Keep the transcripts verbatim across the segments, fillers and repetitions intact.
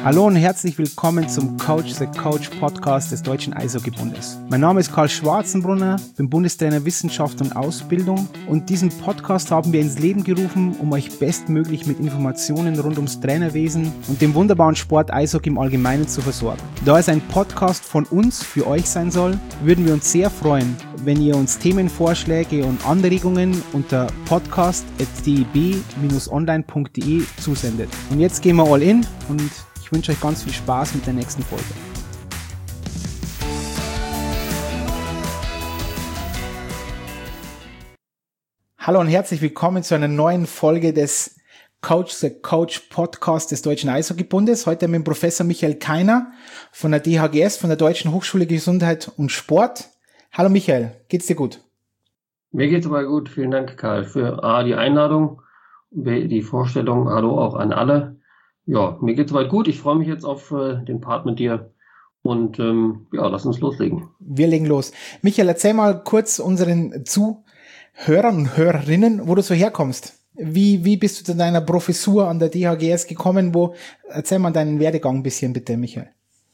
Hallo und herzlich willkommen zum Coach the Coach Podcast des Deutschen Eishockeybundes. Mein Name ist Karl Schwarzenbrunner, bin Bundestrainer Wissenschaft und Ausbildung und diesen Podcast haben wir ins Leben gerufen, um euch bestmöglich mit Informationen rund ums Trainerwesen und dem wunderbaren Sport Eishockey im Allgemeinen zu versorgen. Da es ein Podcast von uns für euch sein soll, würden wir uns sehr freuen, wenn ihr uns Themenvorschläge und Anregungen unter podcast at d e b dash online punkt d e zusendet. Und jetzt gehen wir all in und ich wünsche euch ganz viel Spaß mit der nächsten Folge. Hallo und herzlich willkommen zu einer neuen Folge des Coach the Coach Podcast des Deutschen Eishockeybundes. Heute mit dem Professor Michael Keiner von der D H G S, von der Deutschen Hochschule Gesundheit und Sport. Hallo Michael, geht's dir gut? Mir geht's aber gut. Vielen Dank, Karl, für A, die Einladung, B, die Vorstellung. Hallo auch an alle. Ja, mir geht's soweit gut. Ich freue mich jetzt auf äh, den Part mit dir und ähm, ja, lass uns loslegen. Wir legen los. Michael, erzähl mal kurz unseren Zuhörern und Hörerinnen, wo du so herkommst. Wie wie bist du zu deiner Professur an der D H G S gekommen? Wo erzähl mal deinen Werdegang ein bisschen bitte, Michael.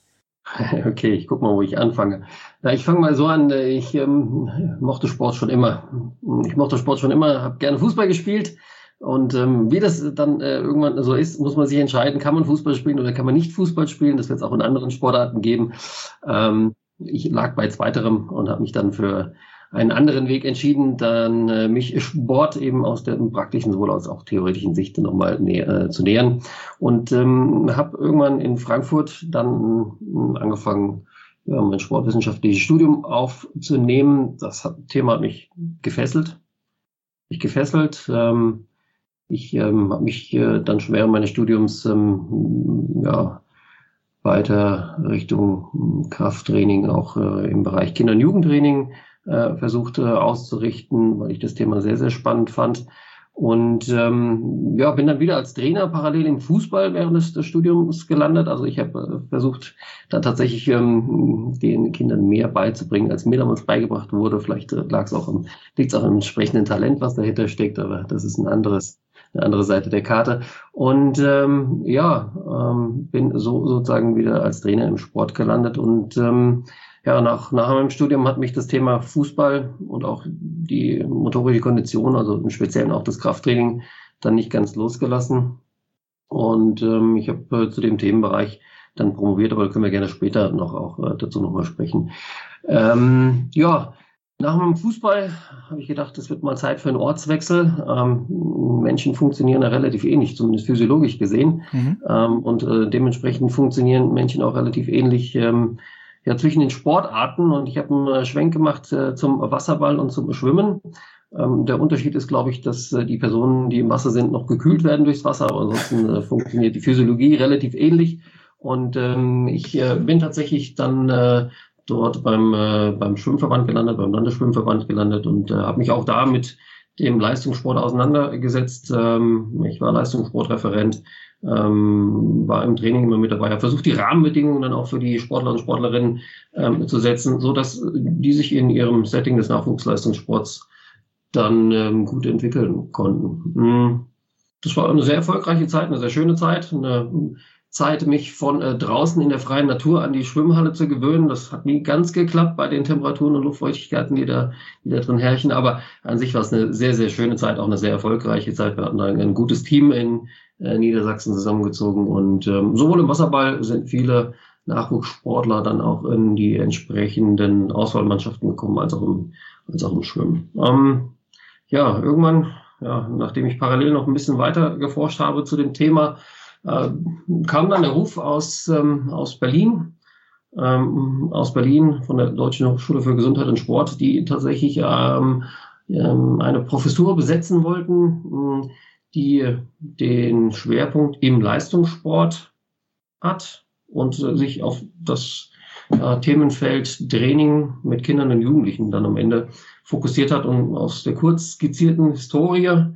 Okay, ich guck mal, wo ich anfange. Na, ich fange mal so an. Ich ähm, mochte Sport schon immer. Ich mochte Sport schon immer, habe gerne Fußball gespielt. Und ähm, wie das dann äh, irgendwann so ist, muss man sich entscheiden, kann man Fußball spielen oder kann man nicht Fußball spielen. Das wird es auch in anderen Sportarten geben. Ähm, ich lag bei zweiterem und habe mich dann für einen anderen Weg entschieden, dann äh, mich Sport eben aus der praktischen sowohl als auch theoretischen Sicht nochmal nä- äh, zu nähern. Und ähm, habe irgendwann in Frankfurt dann äh, angefangen, ja, mein sportwissenschaftliches Studium aufzunehmen. Das hat, Thema hat mich gefesselt. Mich gefesselt. Ähm, Ich ähm, habe mich äh, dann schon während meines Studiums ähm, ja, weiter Richtung Krafttraining, auch äh, im Bereich Kinder- und Jugendtraining äh, versucht äh, auszurichten, weil ich das Thema sehr, sehr spannend fand. Und ähm, ja, bin dann wieder als Trainer parallel im Fußball während des, des Studiums gelandet. Also ich habe äh, versucht, da tatsächlich ähm, den Kindern mehr beizubringen, als mir damals beigebracht wurde. Vielleicht äh, lag es auch am, liegt es auch am entsprechenden Talent, was dahinter steckt, aber das ist ein anderes, eine andere Seite der Karte. Und ähm, ja, ähm, bin so sozusagen wieder als Trainer im Sport gelandet und ähm, ja, nach, nach meinem Studium hat mich das Thema Fußball und auch die motorische Kondition, also im Speziellen auch das Krafttraining, dann nicht ganz losgelassen. Und ähm, ich habe äh, zu dem Themenbereich dann promoviert, aber da können wir gerne später noch auch äh, dazu nochmal sprechen. Ähm, ja, nach meinem Fußball habe ich gedacht, es wird mal Zeit für einen Ortswechsel. Ähm, Menschen funktionieren ja relativ ähnlich, zumindest physiologisch gesehen. Mhm. Ähm, und äh, dementsprechend funktionieren Menschen auch relativ ähnlich ähm, ja, zwischen den Sportarten. Und ich habe einen äh, Schwenk gemacht äh, zum Wasserball und zum Schwimmen. Ähm, der Unterschied ist, glaube ich, dass äh, die Personen, die im Wasser sind, noch gekühlt werden durchs Wasser. Aber ansonsten äh, funktioniert die Physiologie relativ ähnlich. Und ähm, ich äh, bin tatsächlich dann äh, dort beim äh, beim Schwimmverband gelandet, beim Landesschwimmverband gelandet und äh, habe mich auch da mit dem Leistungssport auseinandergesetzt. Ähm, ich war Leistungssportreferent, ähm, war im Training immer mit dabei, habe versucht, die Rahmenbedingungen dann auch für die Sportler und Sportlerinnen ähm, zu setzen, so dass die sich in ihrem Setting des Nachwuchsleistungssports dann ähm, gut entwickeln konnten. Das war eine sehr erfolgreiche Zeit, eine sehr schöne Zeit, eine Zeit, mich von äh, draußen in der freien Natur an die Schwimmhalle zu gewöhnen. Das hat nie ganz geklappt bei den Temperaturen und Luftfeuchtigkeiten, die da, die da drin herrschen. Aber an sich war es eine sehr, sehr schöne Zeit, auch eine sehr erfolgreiche Zeit. Wir hatten ein, ein gutes Team in äh, Niedersachsen zusammengezogen. Und ähm, sowohl im Wasserball sind viele Nachwuchssportler dann auch in die entsprechenden Auswahlmannschaften gekommen, als auch im, als auch im Schwimmen. Ähm, ja, irgendwann, ja, nachdem ich parallel noch ein bisschen weiter geforscht habe zu dem Thema, Äh, kam dann der Ruf aus, ähm, aus Berlin, ähm, aus Berlin von der Deutschen Hochschule für Gesundheit und Sport, die tatsächlich ähm, ähm, eine Professur besetzen wollten, die den Schwerpunkt im Leistungssport hat und äh, sich auf das äh, Themenfeld Training mit Kindern und Jugendlichen dann am Ende fokussiert hat. Und aus der kurz skizzierten Historie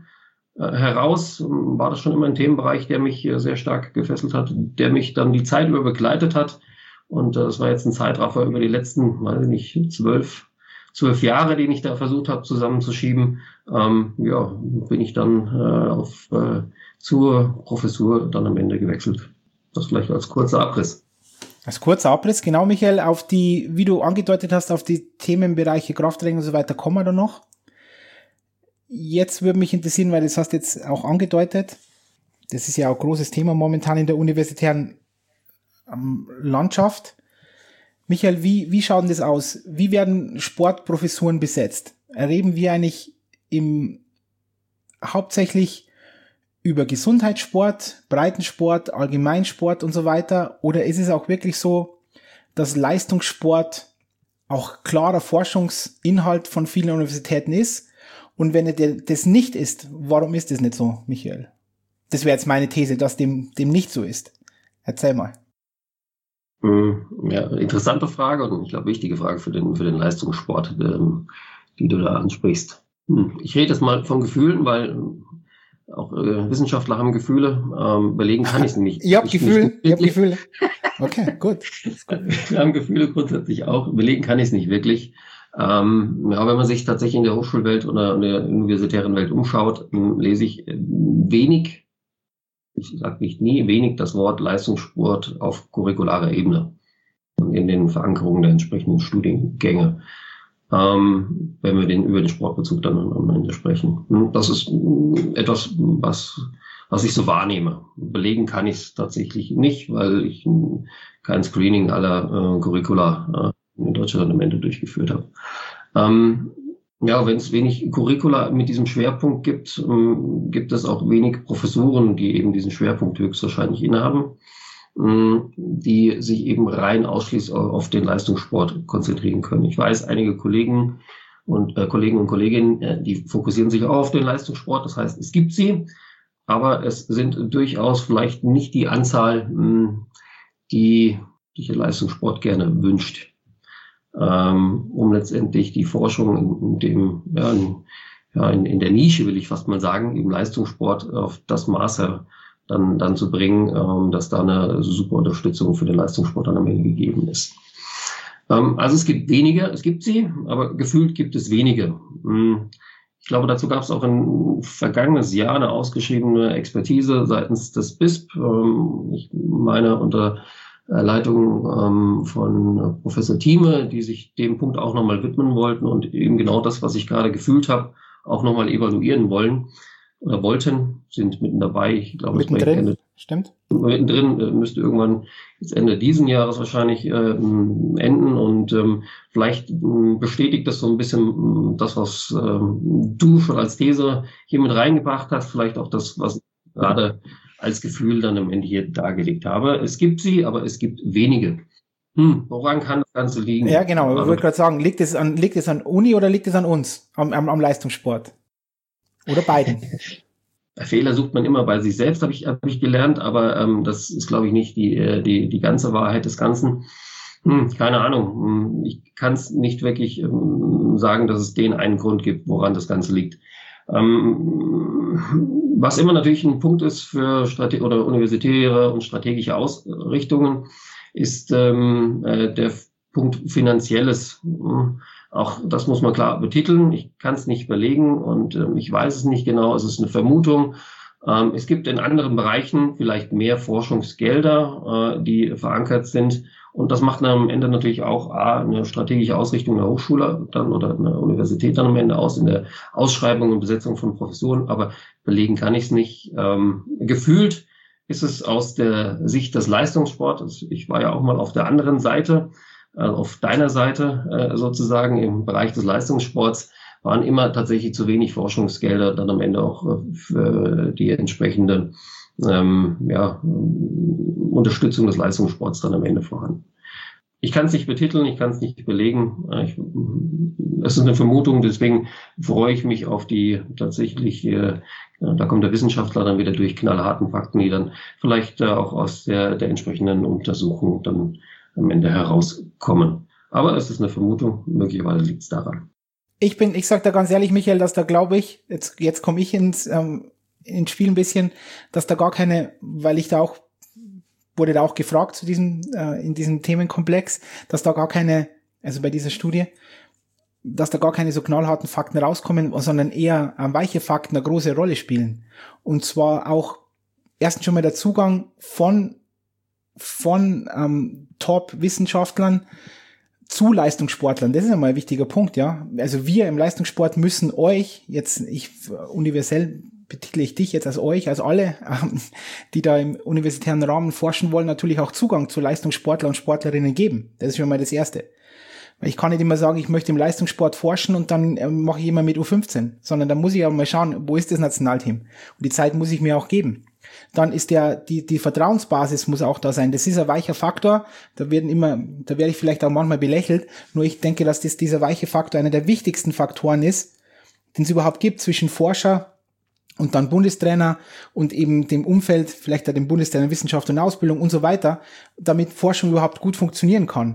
heraus war das schon immer ein Themenbereich, der mich sehr stark gefesselt hat, der mich dann die Zeit über begleitet hat. Und das war jetzt ein Zeitraffer über die letzten, weiß ich nicht, zwölf, zwölf Jahre, den ich da versucht habe zusammenzuschieben. Ähm, ja, bin ich dann äh, auf, äh, zur Professur dann am Ende gewechselt. Das vielleicht als kurzer Abriss. Als kurzer Abriss, genau, Michael, auf die, wie du angedeutet hast, auf die Themenbereiche Krafttraining und so weiter kommen wir da noch. Jetzt würde mich interessieren, weil das hast du jetzt auch angedeutet, das ist ja auch ein großes Thema momentan in der universitären ähm, Landschaft. Michael, wie, wie schaut denn das aus? Wie werden Sportprofessuren besetzt? Reden wir eigentlich im hauptsächlich über Gesundheitssport, Breitensport, Allgemeinsport und so weiter? Oder ist es auch wirklich so, dass Leistungssport auch klarer Forschungsinhalt von vielen Universitäten ist? Und wenn er das nicht ist, warum ist das nicht so, Michael? Das wäre jetzt meine These, dass dem, dem nicht so ist. Erzähl mal. Ja, interessante Frage und ich glaube wichtige Frage für den, für den Leistungssport, ähm, die du da ansprichst. Hm. Ich rede jetzt mal von Gefühlen, weil auch äh, Wissenschaftler haben Gefühle. Ähm, belegen kann ich es nicht. Ihr habt Gefühle? Ihr habt Gefühle? Okay, gut. Wir haben Gefühle grundsätzlich auch. Belegen kann ich es nicht wirklich. Ähm, ja, wenn man sich tatsächlich in der Hochschulwelt oder in der universitären Welt umschaut, lese ich wenig, ich sage nicht nie, wenig das Wort Leistungssport auf curricularer Ebene und in den Verankerungen der entsprechenden Studiengänge, ähm, wenn wir den über den Sportbezug dann am Ende sprechen. Das ist etwas, was, was ich so wahrnehme. Belegen kann ich es tatsächlich nicht, weil ich kein Screening aller äh, Curricula äh, in Deutschland am Ende durchgeführt habe. Ähm, Ja, wenn es wenig Curricula mit diesem Schwerpunkt gibt, ähm, gibt es auch wenig Professuren, die eben diesen Schwerpunkt höchstwahrscheinlich innehaben, ähm, die sich eben rein ausschließlich auf den Leistungssport konzentrieren können. Ich weiß, einige Kollegen und äh, Kollegen und Kolleginnen, äh, die fokussieren sich auch auf den Leistungssport. Das heißt, es gibt sie, aber es sind durchaus vielleicht nicht die Anzahl, mh, die sich der Leistungssport gerne wünscht. Um letztendlich die Forschung in, in dem, ja, in, ja in, in der Nische, will ich fast mal sagen, im Leistungssport auf das Maße dann, dann zu bringen, ähm, dass da eine super Unterstützung für den Leistungssport dann am Ende gegeben ist. Ähm, also es gibt wenige, es gibt sie, aber gefühlt gibt es wenige. Ich glaube, dazu gab es auch ein vergangenes Jahr eine ausgeschriebene Expertise seitens des B I S P. Ähm, ich meine, unter Leitung ähm, von Professor Thieme, die sich dem Punkt auch nochmal widmen wollten und eben genau das, was ich gerade gefühlt habe, auch nochmal evaluieren wollen oder wollten, sind mitten dabei. Ich glaube, mittendrin, Ende, stimmt. Mittendrin äh, müsste irgendwann jetzt Ende diesen Jahres wahrscheinlich äh, enden und ähm, vielleicht äh, bestätigt das so ein bisschen äh, das, was äh, du schon als These hier mit reingebracht hast, vielleicht auch das, was gerade als Gefühl dann am Ende hier dargelegt habe. Es gibt sie, aber es gibt wenige. Hm, woran kann das Ganze liegen? Ja, genau. Ich wollte gerade sagen, liegt es an, liegt es an Uni oder liegt es an uns, am, am, am Leistungssport? Oder beiden? Fehler sucht man immer bei sich selbst, habe ich, hab ich gelernt, aber ähm, das ist, glaube ich, nicht die, die, die ganze Wahrheit des Ganzen. Hm, keine Ahnung. Ich kann es nicht wirklich ähm, sagen, dass es den einen Grund gibt, woran das Ganze liegt. Ähm, was immer natürlich ein Punkt ist für Strate- oder universitäre und strategische Ausrichtungen, ist ähm, äh, der Punkt Finanzielles. Auch das muss man klar betiteln. Ich kann es nicht belegen und ähm, ich weiß es nicht genau. Es ist eine Vermutung. Ähm, es gibt in anderen Bereichen vielleicht mehr Forschungsgelder, äh, die verankert sind. Und das macht dann am Ende natürlich auch A, eine strategische Ausrichtung der Hochschule dann oder einer Universität dann am Ende aus in der Ausschreibung und Besetzung von Professuren. Aber belegen kann ich es nicht. Ähm, gefühlt ist es aus der Sicht des Leistungssports. Ich war ja auch mal auf der anderen Seite, äh, auf deiner Seite äh, sozusagen im Bereich des Leistungssports, waren immer tatsächlich zu wenig Forschungsgelder dann am Ende auch äh, für die entsprechende Ähm, ja, Unterstützung des Leistungssports dann am Ende vorhanden. Ich kann es nicht betiteln, ich kann es nicht belegen. Ich, es ist eine Vermutung, deswegen freue ich mich auf die tatsächlich, äh, da kommt der Wissenschaftler dann wieder durch knallharten Fakten, die dann vielleicht äh, auch aus der, der entsprechenden Untersuchung dann am Ende herauskommen. Aber es ist eine Vermutung, möglicherweise liegt es daran. Ich bin, ich sag da ganz ehrlich, Michael, dass da glaube ich, jetzt, jetzt komme ich ins, ähm, ins Spiel ein bisschen, dass da gar keine, weil ich da auch, wurde da auch gefragt zu diesem, äh, in diesem Themenkomplex, dass da gar keine, also bei dieser Studie, dass da gar keine so knallharten Fakten rauskommen, sondern eher äh, weiche Fakten eine große Rolle spielen. Und zwar auch erstens schon mal der Zugang von von ähm, Top-Wissenschaftlern zu Leistungssportlern. Das ist einmal ein wichtiger Punkt, ja. Also wir im Leistungssport müssen euch, jetzt ich universell betitle ich dich jetzt als euch, als alle, ähm, die da im universitären Rahmen forschen wollen, natürlich auch Zugang zu Leistungssportler und Sportlerinnen geben. Das ist schon mal das Erste. Weil ich kann nicht immer sagen, ich möchte im Leistungssport forschen und dann äh, mache ich immer mit U fünfzehn, sondern da muss ich auch mal schauen, wo ist das Nationalteam? Und die Zeit muss ich mir auch geben. Dann ist der, die, die Vertrauensbasis muss auch da sein. Das ist ein weicher Faktor. Da werden immer, da werde ich vielleicht auch manchmal belächelt. Nur ich denke, dass das, dieser weiche Faktor einer der wichtigsten Faktoren ist, den es überhaupt gibt zwischen Forscher und dann Bundestrainer und eben dem Umfeld, vielleicht auch dem Bundestrainer Wissenschaft und Ausbildung und so weiter, damit Forschung überhaupt gut funktionieren kann.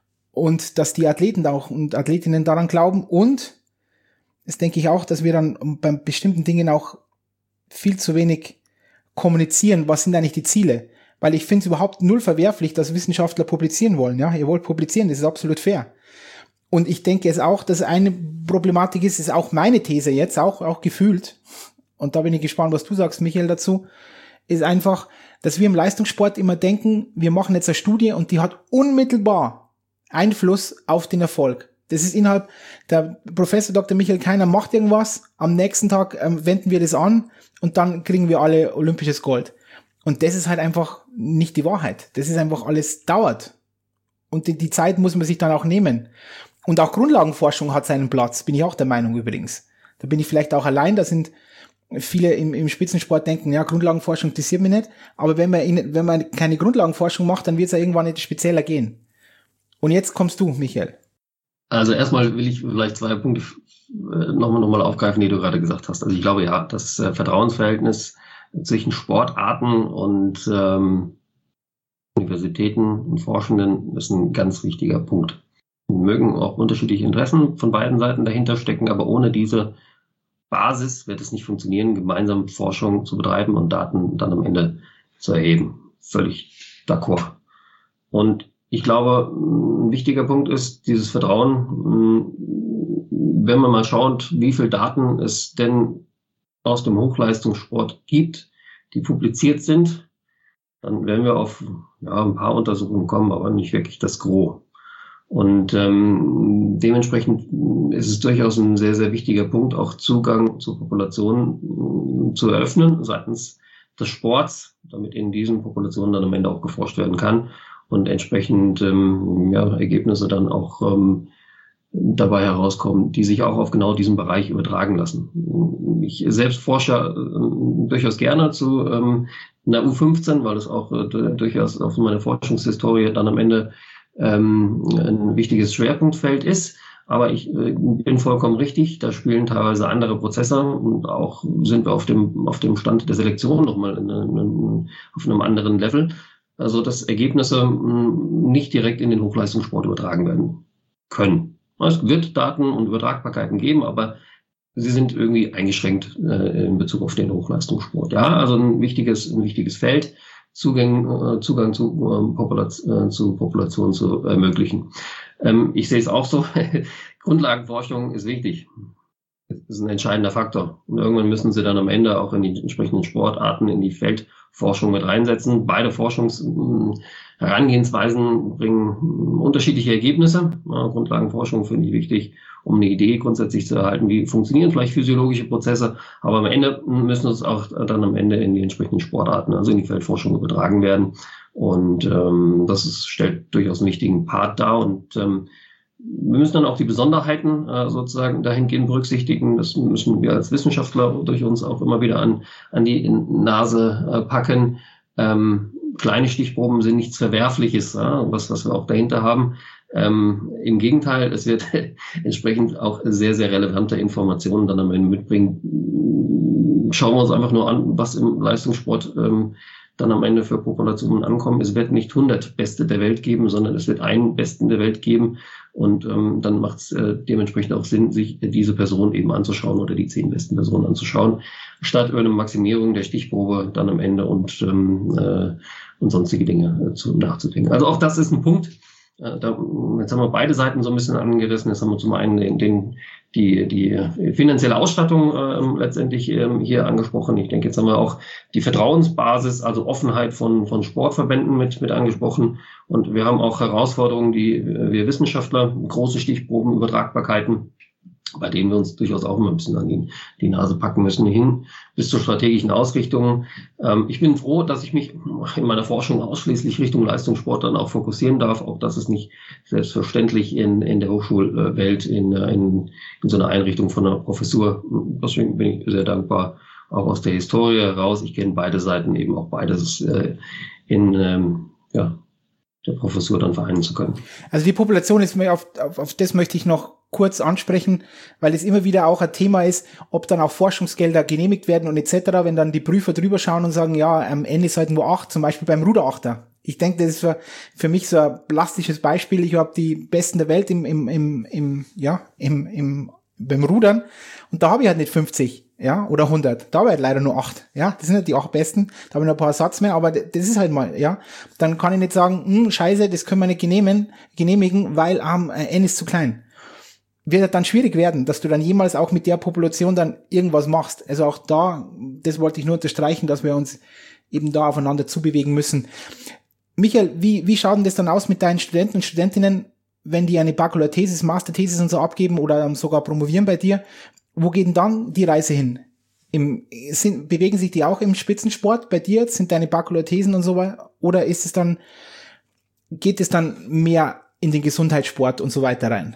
Und dass die Athleten da auch und Athletinnen daran glauben. Und das denke ich auch, dass wir dann bei bestimmten Dingen auch viel zu wenig kommunizieren, was sind eigentlich die Ziele. Weil ich finde es überhaupt null verwerflich, dass Wissenschaftler publizieren wollen. Ja, ihr wollt publizieren, das ist absolut fair. Und ich denke es auch, dass eine Problematik ist, ist auch meine These jetzt, auch, auch gefühlt, und da bin ich gespannt, was du sagst, Michael, dazu, ist einfach, dass wir im Leistungssport immer denken, wir machen jetzt eine Studie und die hat unmittelbar Einfluss auf den Erfolg. Das ist innerhalb, der Professor Doktor Michael Keiner macht irgendwas, am nächsten Tag ähm, wenden wir das an und dann kriegen wir alle olympisches Gold. Und das ist halt einfach nicht die Wahrheit. Das ist einfach alles dauert. Und die, die Zeit muss man sich dann auch nehmen. Und auch Grundlagenforschung hat seinen Platz, bin ich auch der Meinung übrigens. Da bin ich vielleicht auch allein, da sind viele im, im Spitzensport denken, ja, Grundlagenforschung interessiert mich nicht, aber wenn man, in, wenn man keine Grundlagenforschung macht, dann wird es ja irgendwann nicht spezieller gehen. Und jetzt kommst du, Michael. Also erstmal will ich vielleicht zwei Punkte nochmal noch mal aufgreifen, die du gerade gesagt hast. Also ich glaube, ja, das äh, Vertrauensverhältnis zwischen Sportarten und ähm, Universitäten und Forschenden ist ein ganz wichtiger Punkt. Mögen auch unterschiedliche Interessen von beiden Seiten dahinter stecken, aber ohne diese Basis wird es nicht funktionieren, gemeinsam Forschung zu betreiben und Daten dann am Ende zu erheben. Völlig d'accord. Und ich glaube, ein wichtiger Punkt ist dieses Vertrauen. Wenn man mal schaut, wie viel Daten es denn aus dem Hochleistungssport gibt, die publiziert sind, dann werden wir auf ja, ein paar Untersuchungen kommen, aber nicht wirklich das Gros. Und ähm, dementsprechend ist es durchaus ein sehr, sehr wichtiger Punkt, auch Zugang zur Population äh, zu eröffnen seitens des Sports, damit in diesen Populationen dann am Ende auch geforscht werden kann und entsprechend ähm, ja, Ergebnisse dann auch ähm, dabei herauskommen, die sich auch auf genau diesen Bereich übertragen lassen. Ich selbst forsche äh, durchaus gerne zu ähm, einer U fünfzehn, weil es auch äh, durchaus auf meine Forschungshistorie dann am Ende ähm, ein wichtiges Schwerpunktfeld ist. Aber ich äh, bin vollkommen richtig, da spielen teilweise andere Prozesse und auch sind wir auf dem auf dem Stand der Selektion nochmal in, in, auf einem anderen Level. Also dass Ergebnisse mh, nicht direkt in den Hochleistungssport übertragen werden können. Es wird Daten und Übertragbarkeiten geben, aber sie sind irgendwie eingeschränkt äh, in Bezug auf den Hochleistungssport. Ja, also ein wichtiges, ein wichtiges Feld, Zugang, äh, Zugang zu, äh, Population, äh, zu Population zu ermöglichen. Ähm, ich sehe es auch so, Grundlagenforschung ist wichtig. Das ist ein entscheidender Faktor. Und irgendwann müssen sie dann am Ende auch in die entsprechenden Sportarten, in die Feldforschung mit reinsetzen. Beide Forschungsherangehensweisen bringen unterschiedliche Ergebnisse. Ja, Grundlagenforschung finde ich wichtig, um eine Idee grundsätzlich zu erhalten, wie funktionieren vielleicht physiologische Prozesse. Aber am Ende müssen es auch dann am Ende in die entsprechenden Sportarten, also in die Feldforschung übertragen werden. Und ähm, das ist, stellt durchaus einen wichtigen Part dar. Und ähm, wir müssen dann auch die Besonderheiten äh, sozusagen dahingehend berücksichtigen. Das müssen wir als Wissenschaftler durch uns auch immer wieder an, an die Nase äh, packen. Ähm, kleine Stichproben sind nichts Verwerfliches, ja, was, was wir auch dahinter haben. Ähm, Im Gegenteil, es wird entsprechend auch sehr, sehr relevante Informationen dann am Ende mitbringen. Schauen wir uns einfach nur an, was im Leistungssport ähm, dann am Ende für Populationen ankommen. Es wird nicht hundert Beste der Welt geben, sondern es wird einen Besten der Welt geben. Und ähm, dann macht es äh, dementsprechend auch Sinn, sich diese Person eben anzuschauen oder die zehn besten Personen anzuschauen, statt über eine Maximierung der Stichprobe dann am Ende und, ähm, äh, und sonstige Dinge äh, zu, nachzudenken. Also auch das ist ein Punkt, äh, da, jetzt haben wir beide Seiten so ein bisschen angerissen. Jetzt haben wir zum einen den, den die die finanzielle Ausstattung äh, letztendlich äh, hier angesprochen. Ich denke, jetzt haben wir auch die Vertrauensbasis, also Offenheit von von Sportverbänden mit mit angesprochen. Und wir haben auch Herausforderungen, die äh, wir Wissenschaftler, große Stichproben, Übertragbarkeiten, bei denen wir uns durchaus auch immer ein bisschen an die, die Nase packen müssen, hin bis zur strategischen Ausrichtung. Ähm, ich bin froh, dass ich mich in meiner Forschung ausschließlich Richtung Leistungssport dann auch fokussieren darf. Auch das ist nicht selbstverständlich in, in der Hochschulwelt, in, in, in so einer Einrichtung von einer Professur. Deswegen bin ich sehr dankbar, auch aus der Historie heraus. Ich kenne beide Seiten, eben auch beides äh, in ähm, ja, der Professur dann vereinen zu können. Also die Population ist mir auf, auf, auf das möchte ich noch kurz ansprechen, weil es immer wieder auch ein Thema ist, ob dann auch Forschungsgelder genehmigt werden und et cetera, wenn dann die Prüfer drüber schauen und sagen, ja, am Ende ist halt nur acht, zum Beispiel beim Ruderachter. Ich denke, das ist für, für mich so ein plastisches Beispiel. Ich habe die Besten der Welt im, im, im, im ja, im, im, beim Rudern und da habe ich halt nicht fünfzig, ja, oder hundert. Da habe ich halt leider nur acht, ja. Das sind halt die acht Besten. Da habe ich noch ein paar Satz mehr, aber das ist halt mal, ja. Dann kann ich nicht sagen, hm, scheiße, das können wir nicht genehmigen, genehmigen, weil ähm, N ist zu klein. Wird dann schwierig werden, dass du dann jemals auch mit der Population dann irgendwas machst. Also auch da, das wollte ich nur unterstreichen, dass wir uns eben da aufeinander zubewegen müssen. Michael, wie, wie schaut denn das dann aus mit deinen Studenten und Studentinnen, wenn die eine Bachelor-Thesis, Master-Thesis und so abgeben oder sogar promovieren bei dir? Wo geht denn dann die Reise hin? Im, sind, bewegen sich die auch im Spitzensport bei dir? Sind deine Bachelor-Thesen und so weiter? Oder ist es dann, geht es dann mehr in den Gesundheitssport und so weiter rein?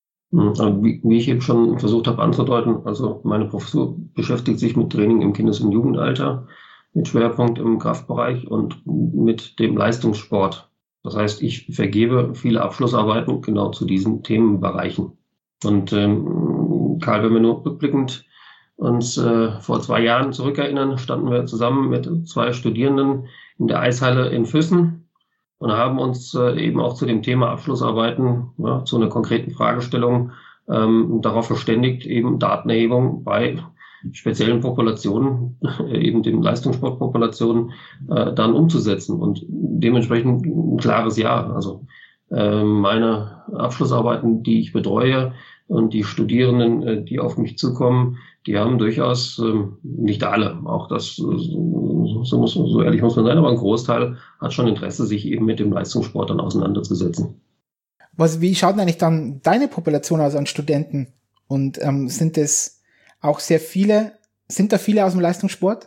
Wie, wie ich eben schon versucht habe anzudeuten, also meine Professur beschäftigt sich mit Training im Kindes- und Jugendalter, mit Schwerpunkt im Kraftbereich und mit dem Leistungssport. Das heißt, ich vergebe viele Abschlussarbeiten genau zu diesen Themenbereichen. Und ähm, Karl, wenn wir nur rückblickend uns äh, vor zwei Jahren zurückerinnern, standen wir zusammen mit zwei Studierenden in der Eishalle in Füssen und haben uns äh, eben auch zu dem Thema Abschlussarbeiten, ja, zu einer konkreten Fragestellung ähm, darauf verständigt, eben Datenerhebung bei speziellen Populationen, äh, eben den Leistungssportpopulationen, äh, dann umzusetzen und dementsprechend ein klares Ja. Also äh, meine Abschlussarbeiten, die ich betreue und die Studierenden, äh, die auf mich zukommen, die haben durchaus, äh, nicht alle, auch das, äh, so, muss, so ehrlich muss man sein, aber ein Großteil hat schon Interesse, sich eben mit dem Leistungssport dann auseinanderzusetzen. Was, wie schaut denn eigentlich dann deine Population aus an Studenten? Und ähm, sind es auch sehr viele, sind da viele aus dem Leistungssport?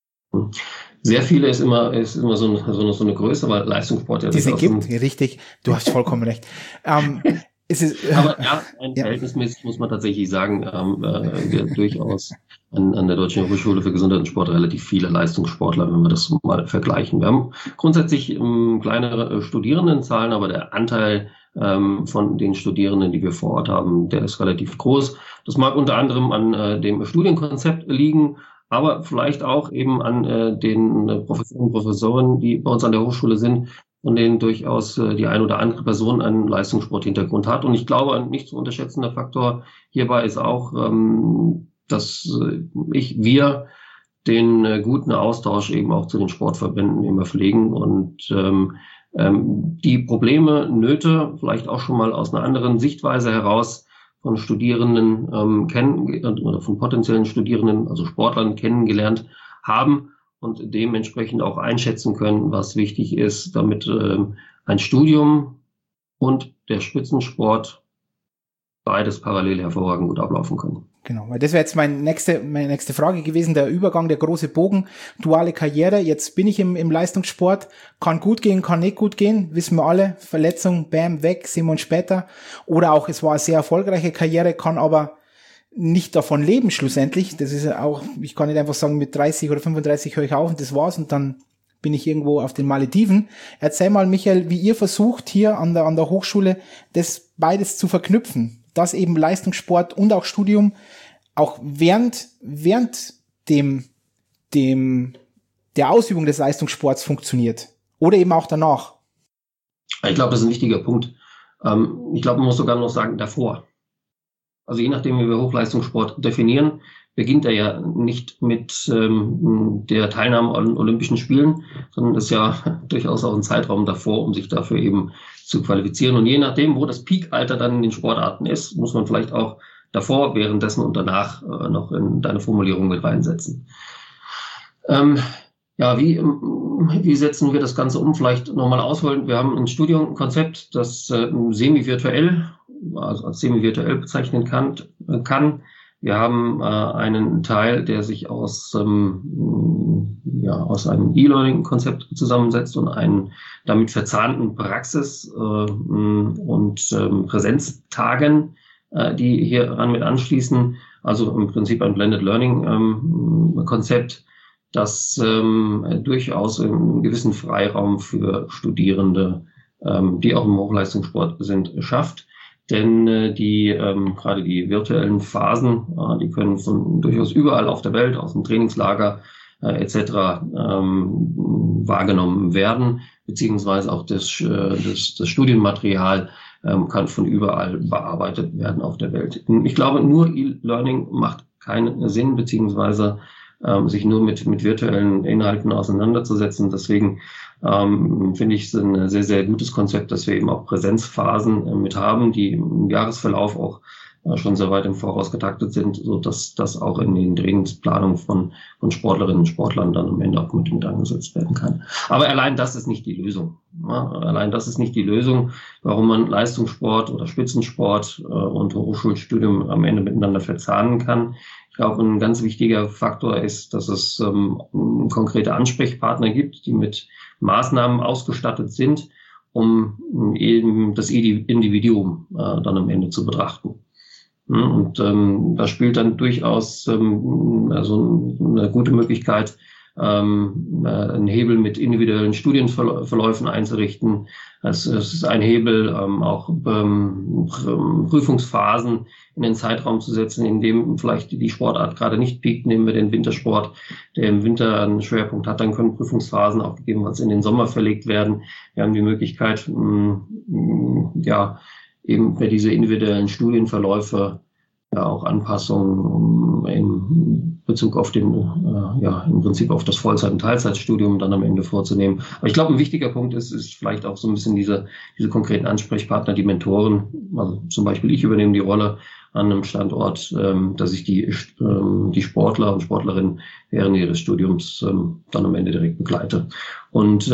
Sehr viele ist immer, ist immer so eine, so eine, so eine Größe, weil Leistungssport ja... Diese gibt, ein, richtig, du hast vollkommen recht. Ähm, ist es, äh, aber ja, ein ja. verhältnismäßig muss man tatsächlich sagen, ähm, äh, wir durchaus an, an der Deutschen Hochschule für Gesundheit und Sport relativ viele Leistungssportler, wenn wir das mal vergleichen. Wir haben grundsätzlich ähm, kleinere Studierendenzahlen, aber der Anteil ähm, von den Studierenden, die wir vor Ort haben, der ist relativ groß. Das mag unter anderem an äh, dem Studienkonzept liegen, aber vielleicht auch eben an äh, den äh, Professoren und Professoren, die bei uns an der Hochschule sind, von denen durchaus äh, die ein oder andere Person einen Leistungssporthintergrund hat. Und ich glaube, ein nicht zu unterschätzender Faktor hierbei ist auch, ähm, dass äh, ich, wir den äh, guten Austausch eben auch zu den Sportverbänden immer pflegen und ähm, ähm, die Probleme, Nöte vielleicht auch schon mal aus einer anderen Sichtweise heraus von Studierenden ähm, kennen oder von potenziellen Studierenden, also Sportlern kennengelernt haben und dementsprechend auch einschätzen können, was wichtig ist, damit ähm, ein Studium und der Spitzensport beides parallel hervorragend gut ablaufen können. Genau, weil das wäre jetzt meine nächste, meine nächste Frage gewesen, der Übergang, der große Bogen, duale Karriere. Jetzt bin ich im, im Leistungssport, kann gut gehen, kann nicht gut gehen, wissen wir alle, Verletzung, bam, weg, sehen wir uns später. Oder auch, es war eine sehr erfolgreiche Karriere, kann aber nicht davon leben schlussendlich. Das ist auch, ich kann nicht einfach sagen, mit dreißig oder fünfunddreißig höre ich auf und das war's und dann bin ich irgendwo auf den Malediven. Erzähl mal, Michael, wie ihr versucht, hier an der, an der Hochschule das beides zu verknüpfen. Dass eben Leistungssport und auch Studium auch während, während dem, dem, der Ausübung des Leistungssports funktioniert. Oder eben auch danach. Ich glaube, das ist ein wichtiger Punkt. Ich glaube, man muss sogar noch sagen, davor. Also je nachdem, wie wir Hochleistungssport definieren, beginnt er ja nicht mit ähm, der Teilnahme an Olympischen Spielen, sondern ist ja durchaus auch ein Zeitraum davor, um sich dafür eben zu qualifizieren. Und je nachdem, wo das Peakalter dann in den Sportarten ist, muss man vielleicht auch davor, währenddessen und danach äh, noch in deine Formulierung mit reinsetzen. Ähm, ja, wie, wie setzen wir das Ganze um? Vielleicht nochmal ausholen. Wir haben ein Studienkonzept, das äh, semi-virtuell, also als semi-virtuell bezeichnen kann, kann. Wir haben äh, einen Teil, der sich aus, ähm, ja, aus einem E-Learning-Konzept zusammensetzt und einen damit verzahnten Praxis- äh, und ähm, Präsenztagen, äh, die hieran mit anschließen. Also im Prinzip ein Blended Learning-Konzept, ähm, das ähm, durchaus einen gewissen Freiraum für Studierende, ähm, die auch im Hochleistungssport sind, schafft. Denn äh, die ähm, gerade die virtuellen Phasen, äh, die können von durchaus überall auf der Welt, aus dem Trainingslager äh, et cetera ähm, wahrgenommen werden, beziehungsweise auch das, äh, das, das Studienmaterial ähm, kann von überall bearbeitet werden auf der Welt. Ich glaube, nur E-Learning macht keinen Sinn, beziehungsweise ähm, sich nur mit, mit virtuellen Inhalten auseinanderzusetzen. Deswegen ähm, finde ich es ein sehr, sehr gutes Konzept, dass wir eben auch Präsenzphasen äh, mit haben, die im Jahresverlauf auch äh, schon sehr weit im Voraus getaktet sind, so dass das auch in den Trainingsplanungen von, von Sportlerinnen und Sportlern dann am Ende auch mit, mit angesetzt werden kann. Aber allein das ist nicht die Lösung. Ja, allein das ist nicht die Lösung, warum man Leistungssport oder Spitzensport äh, und Hochschulstudium am Ende miteinander verzahnen kann. Ich glaube, ein ganz wichtiger Faktor ist, dass es ähm, konkrete Ansprechpartner gibt, die mit Maßnahmen ausgestattet sind, um eben das Individuum äh, dann am Ende zu betrachten. Und ähm, da spielt dann durchaus ähm, also eine gute Möglichkeit, ähm, einen Hebel mit individuellen Studienverläufen einzurichten. Es, es ist ein Hebel, ähm, auch ähm, Prüfungsphasen in den Zeitraum zu setzen, in dem vielleicht die Sportart gerade nicht piekt. Nehmen wir den Wintersport, der im Winter einen Schwerpunkt hat, dann können Prüfungsphasen auch gegebenenfalls in den Sommer verlegt werden. Wir haben die Möglichkeit, mh, mh, ja, eben für diese individuellen Studienverläufe ja auch Anpassungen in Bezug auf den, äh, ja, im Prinzip auf das Vollzeit- und Teilzeitstudium dann am Ende vorzunehmen. Aber ich glaube, ein wichtiger Punkt ist, ist vielleicht auch so ein bisschen diese, diese konkreten Ansprechpartner, die Mentoren. Also zum Beispiel ich übernehme die Rolle an einem Standort, ähm, dass ich die, ähm, die Sportler und Sportlerinnen während ihres Studiums ähm, dann am Ende direkt begleite. Und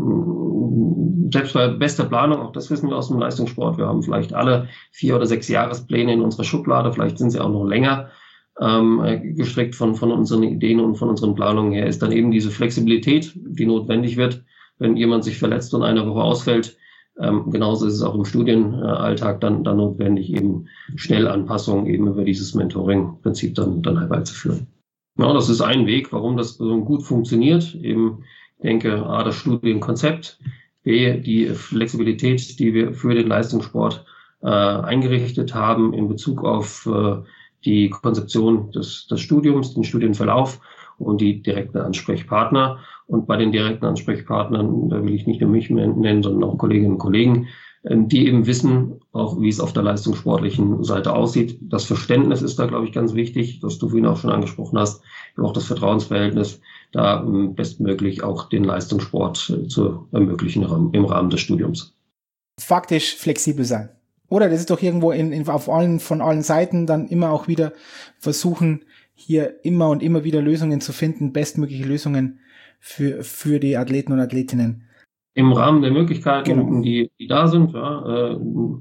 ähm, selbst bei bester Planung, auch das wissen wir aus dem Leistungssport, wir haben vielleicht alle vier oder sechs Jahrespläne in unserer Schublade, vielleicht sind sie auch noch länger ähm, gestrickt von, von unseren Ideen und von unseren Planungen her, ist dann eben diese Flexibilität, die notwendig wird, wenn jemand sich verletzt und eine Woche ausfällt. Ähm, genauso ist es auch im Studienalltag dann, dann notwendig, eben schnell Anpassungen eben über dieses Mentoring-Prinzip dann, dann herbeizuführen. Ja, das ist ein Weg, warum das so gut funktioniert. Eben, ich denke, A, das Studienkonzept, B, die Flexibilität, die wir für den Leistungssport äh, eingerichtet haben in Bezug auf äh, die Konzeption des, des Studiums, den Studienverlauf und die direkten Ansprechpartner. Und bei den direkten Ansprechpartnern, da will ich nicht nur mich nennen, sondern auch Kolleginnen und Kollegen, die eben wissen, auch wie es auf der leistungssportlichen Seite aussieht. Das Verständnis ist da, glaube ich, ganz wichtig, das du vorhin auch schon angesprochen hast, auch das Vertrauensverhältnis, da bestmöglich auch den Leistungssport zu ermöglichen im Rahmen des Studiums. Faktisch flexibel sein. Oder das ist doch irgendwo in, in, auf allen, von allen Seiten dann immer auch wieder versuchen, hier immer und immer wieder Lösungen zu finden, bestmögliche Lösungen für, für die Athleten und Athletinnen. Im Rahmen der Möglichkeiten, genau. die, die da sind. Ja, äh,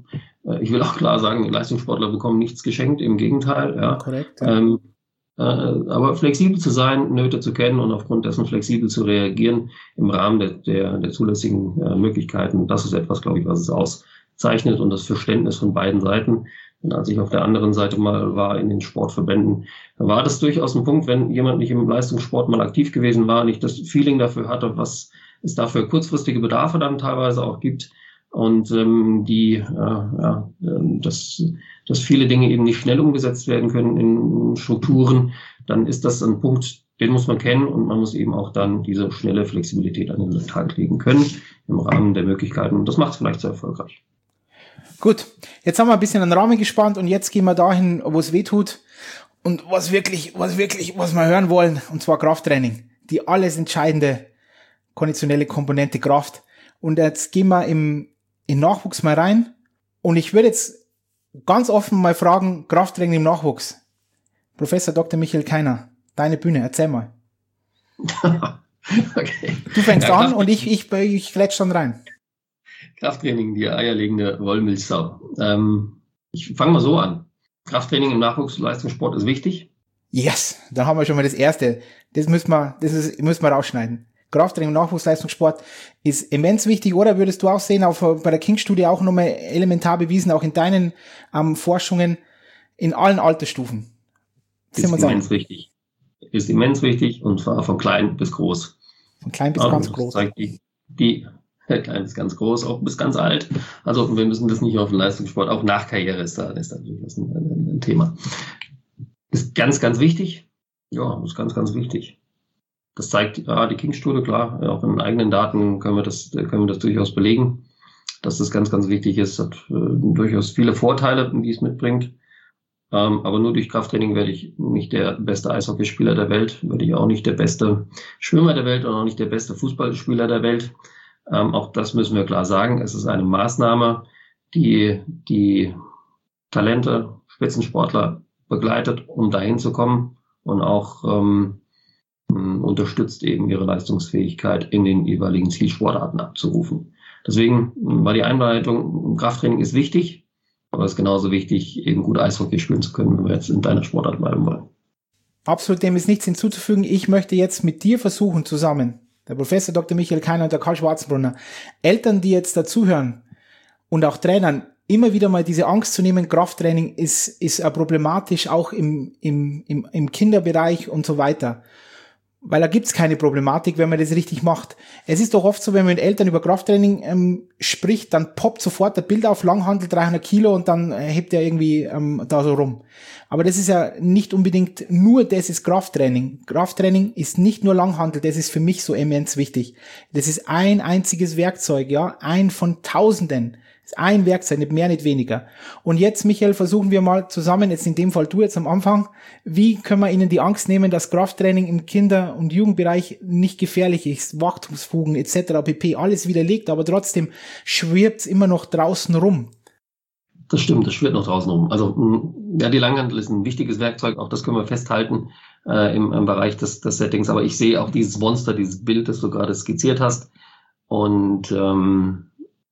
ich will auch klar sagen, Leistungssportler bekommen nichts geschenkt, im Gegenteil. Ja. Korrekt. Ja. Ähm, äh, aber flexibel zu sein, Nöte zu kennen und aufgrund dessen flexibel zu reagieren im Rahmen der, der, der zulässigen äh, Möglichkeiten, das ist etwas, glaube ich, was es auszeichnet und das Verständnis von beiden Seiten. Und als ich auf der anderen Seite mal war in den Sportverbänden, da war das durchaus ein Punkt, wenn jemand nicht im Leistungssport mal aktiv gewesen war, nicht das Feeling dafür hatte, was es dafür kurzfristige Bedarfe dann teilweise auch gibt und ähm, die, äh, ja, dass, dass viele Dinge eben nicht schnell umgesetzt werden können in Strukturen, dann ist das ein Punkt, den muss man kennen und man muss eben auch dann diese schnelle Flexibilität an den Tag legen können im Rahmen der Möglichkeiten. Und das macht es vielleicht sehr erfolgreich. Gut, jetzt haben wir ein bisschen den Rahmen gespannt und jetzt gehen wir dahin, wo es weh tut und was wirklich, was wirklich, was wir hören wollen, und zwar Krafttraining. Die alles entscheidende konditionelle Komponente Kraft. Und jetzt gehen wir im, in Nachwuchs mal rein und ich würde jetzt ganz offen mal fragen, Krafttraining im Nachwuchs. Professor Doktor Michael Keiner, deine Bühne, erzähl mal. Okay. Du fängst ja, an und ich, ich, ich grätsch dann rein. Krafttraining, die eierlegende Wollmilchsau. Ähm, ich fange mal so an. Krafttraining im Nachwuchsleistungssport ist wichtig. Yes, dann haben wir schon mal das Erste. Das müssen wir, das ist, müssen wir rausschneiden. Krafttraining im Nachwuchsleistungssport ist immens wichtig, oder würdest du auch sehen, auch bei der King-Studie auch nochmal elementar bewiesen, auch in deinen ähm, Forschungen, in allen Altersstufen? Ist immens wichtig. Ist immens wichtig und zwar von klein bis groß. Von klein bis also, ganz groß. Zeigt die, die klein bis ganz groß, auch bis ganz alt. Also wir müssen das nicht auf den Leistungssport, auch nach Karriere ist da, ist da durchaus ein, ein, ein Thema. Ist ganz, ganz wichtig. Ja, ist ganz, ganz wichtig. Das zeigt ja, die King-Studie, klar, auch in eigenen Daten können wir das, können wir das durchaus belegen, dass das ganz, ganz wichtig ist. Hat äh, durchaus viele Vorteile, die es mitbringt. Ähm, aber nur durch Krafttraining werde ich nicht der beste Eishockeyspieler der Welt, werde ich auch nicht der beste Schwimmer der Welt und auch nicht der beste Fußballspieler der Welt. Ähm, auch das müssen wir klar sagen. Es ist eine Maßnahme, die die Talente, Spitzensportler begleitet, um dahin zu kommen und auch ähm, unterstützt eben ihre Leistungsfähigkeit in den jeweiligen Zielsportarten abzurufen. Deswegen war die Einleitung, Krafttraining ist wichtig, aber es ist genauso wichtig, eben gut Eishockey spielen zu können, wenn wir jetzt in deiner Sportart bleiben wollen. Absolut, dem ist nichts hinzuzufügen. Ich möchte jetzt mit dir versuchen zusammen, der Professor Doktor Michael Keiner und der Karl Schwarzenbrunner, Eltern, die jetzt dazuhören und auch Trainern, immer wieder mal diese Angst zu nehmen, Krafttraining ist, ist problematisch, auch im, im, im, im Kinderbereich und so weiter. Weil da gibt's keine Problematik, wenn man das richtig macht. Es ist doch oft so, wenn man mit Eltern über Krafttraining ähm, spricht, dann poppt sofort der Bild auf, Langhantel dreihundert Kilo und dann äh, hebt er irgendwie ähm, da so rum. Aber das ist ja nicht unbedingt nur das ist Krafttraining. Krafttraining ist nicht nur Langhantel, das ist für mich so immens wichtig. Das ist ein einziges Werkzeug, ja, ein von Tausenden. Ein Werkzeug, nicht mehr, nicht weniger. Und jetzt, Michael, versuchen wir mal zusammen, jetzt in dem Fall du jetzt am Anfang, wie können wir ihnen die Angst nehmen, dass Krafttraining im Kinder- und Jugendbereich nicht gefährlich ist, Wachstumsfugen et cetera pp. Alles widerlegt, aber trotzdem schwirbt es immer noch draußen rum. Das stimmt, das schwirrt noch draußen rum. Also ja, die Langhantel ist ein wichtiges Werkzeug, auch das können wir festhalten äh, im, im Bereich des, des Settings. Aber ich sehe auch dieses Monster, dieses Bild, das du gerade skizziert hast. Und ähm,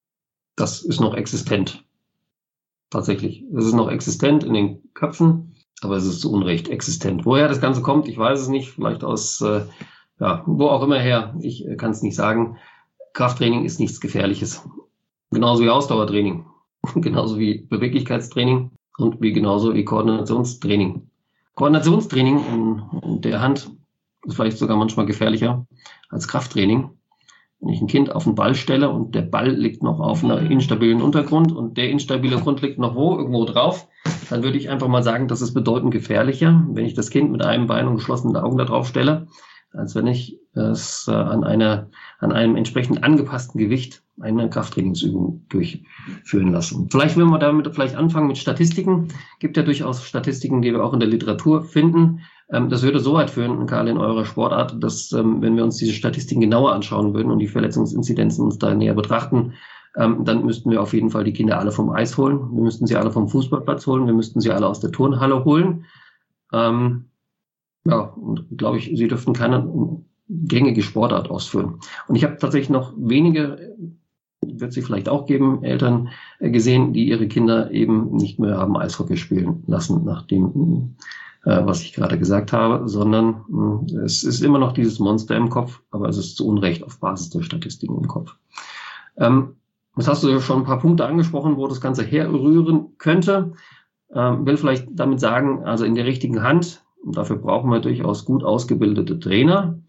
das ist noch existent. Tatsächlich. Es ist noch existent in den Köpfen, aber es ist zu Unrecht existent. Woher das Ganze kommt, ich weiß es nicht. Vielleicht aus, äh, ja, wo auch immer her. Ich äh, kann es nicht sagen. Krafttraining ist nichts Gefährliches. Genauso wie Ausdauertraining. Genauso wie Beweglichkeitstraining und wie genauso wie Koordinationstraining. Koordinationstraining in, in der Hand ist vielleicht sogar manchmal gefährlicher als Krafttraining. Wenn ich ein Kind auf den Ball stelle und der Ball liegt noch auf einem instabilen Untergrund und der instabile Grund liegt noch wo? Irgendwo drauf, dann würde ich einfach mal sagen, das ist bedeutend gefährlicher, wenn ich das Kind mit einem Bein und geschlossenen Augen da drauf stelle, als wenn ich es äh, an einer, an einem entsprechend angepassten Gewicht eine Krafttrainingsübung durchführen lasse. Vielleicht, wenn wir damit vielleicht anfangen mit Statistiken, gibt ja durchaus Statistiken, die wir auch in der Literatur finden. Ähm, das würde so weit führen, Karl, in eurer Sportart, dass, ähm, wenn wir uns diese Statistiken genauer anschauen würden und die Verletzungsinzidenzen uns da näher betrachten, ähm, dann müssten wir auf jeden Fall die Kinder alle vom Eis holen. Wir müssten sie alle vom Fußballplatz holen. Wir müssten sie alle aus der Turnhalle holen. Ähm, ja, und glaube ich, sie dürften keine gängige Sportart ausführen. Und ich habe tatsächlich noch wenige, wird sie vielleicht auch geben, Eltern gesehen, die ihre Kinder eben nicht mehr haben Eishockey spielen lassen, nach dem, äh, was ich gerade gesagt habe, sondern mh, es ist immer noch dieses Monster im Kopf, aber es ist zu Unrecht auf Basis der Statistiken im Kopf. Ähm, jetzt hast du ja schon ein paar Punkte angesprochen, wo das Ganze herrühren könnte. Ähm, will vielleicht damit sagen, also in der richtigen Hand, und dafür brauchen wir durchaus gut ausgebildete Trainer,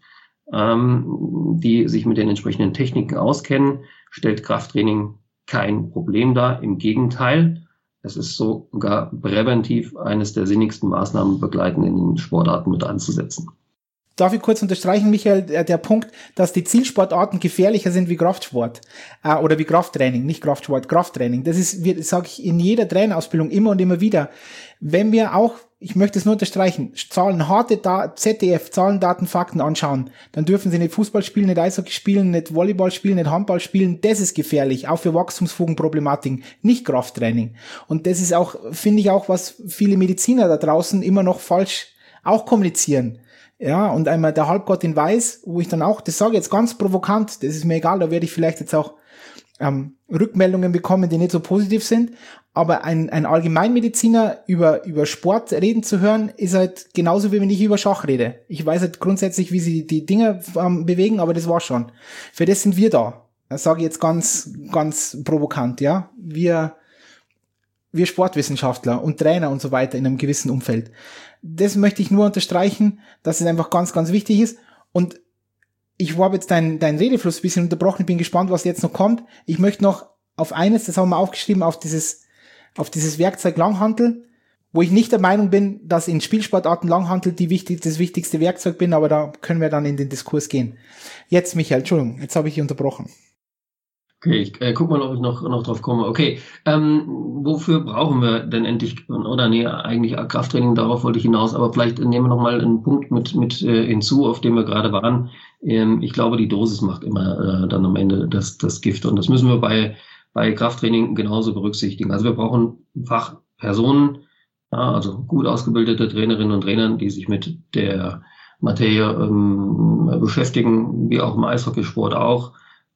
ähm, die sich mit den entsprechenden Techniken auskennen, stellt Krafttraining kein Problem dar. Im Gegenteil, es ist sogar präventiv eines der sinnigsten Maßnahmen begleitend in den Sportarten mit anzusetzen. darf ich kurz unterstreichen, Michael, der, der Punkt, dass die Zielsportarten gefährlicher sind wie Kraftsport äh, oder wie Krafttraining, nicht Kraftsport, Krafttraining. Das ist, sage ich in jeder Trainerausbildung immer und immer wieder. Wenn wir auch, ich möchte es nur unterstreichen, Zahlen, harte da- Z D F, Zahlen, Daten, Fakten anschauen, dann dürfen sie nicht Fußball spielen, nicht Eishockey spielen, nicht Volleyball spielen, nicht Handball spielen. Das ist gefährlich, auch für Wachstumsfugenproblematiken, nicht Krafttraining. Und das ist auch, finde ich auch, was viele Mediziner da draußen immer noch falsch auch kommunizieren. Ja, und einmal der Halbgott in Weiß, wo ich dann auch, das sage ich jetzt ganz provokant, das ist mir egal, da werde ich vielleicht jetzt auch ähm, Rückmeldungen bekommen, die nicht so positiv sind, aber ein, ein Allgemeinmediziner über, über Sport reden zu hören, ist halt genauso, wie wenn ich über Schach rede. Ich weiß halt grundsätzlich, wie sie die Dinge ähm, bewegen, aber das war's schon. Für das sind wir da. Das sage ich jetzt ganz, ganz provokant, ja. Wir, wir Sportwissenschaftler und Trainer und so weiter in einem gewissen Umfeld. Das möchte ich nur unterstreichen, dass es einfach ganz, ganz wichtig ist. Und ich habe jetzt deinen dein Redefluss ein bisschen unterbrochen. Ich bin gespannt, was jetzt noch kommt. Ich möchte noch auf eines, das haben wir aufgeschrieben, auf dieses, auf dieses Werkzeug Langhantel, wo ich nicht der Meinung bin, dass in Spielsportarten Langhantel die wichtig, das wichtigste Werkzeug bin, aber da können wir dann in den Diskurs gehen. Jetzt, Michael, Entschuldigung, jetzt habe ich dich unterbrochen. Okay, ich äh, guck mal, ob ich noch noch drauf komme. Okay, ähm, wofür brauchen wir denn endlich, oder nee, eigentlich Krafttraining, darauf wollte ich hinaus, aber vielleicht nehmen wir noch mal einen Punkt mit mit äh, hinzu, auf dem wir gerade waren. Ähm, ich glaube, die Dosis macht immer äh, dann am Ende das das Gift, und das müssen wir bei bei Krafttraining genauso berücksichtigen. Also wir brauchen Fachpersonen, ja, also gut ausgebildete Trainerinnen und Trainer, die sich mit der Materie ähm, beschäftigen, wie auch im Eishockeysport auch.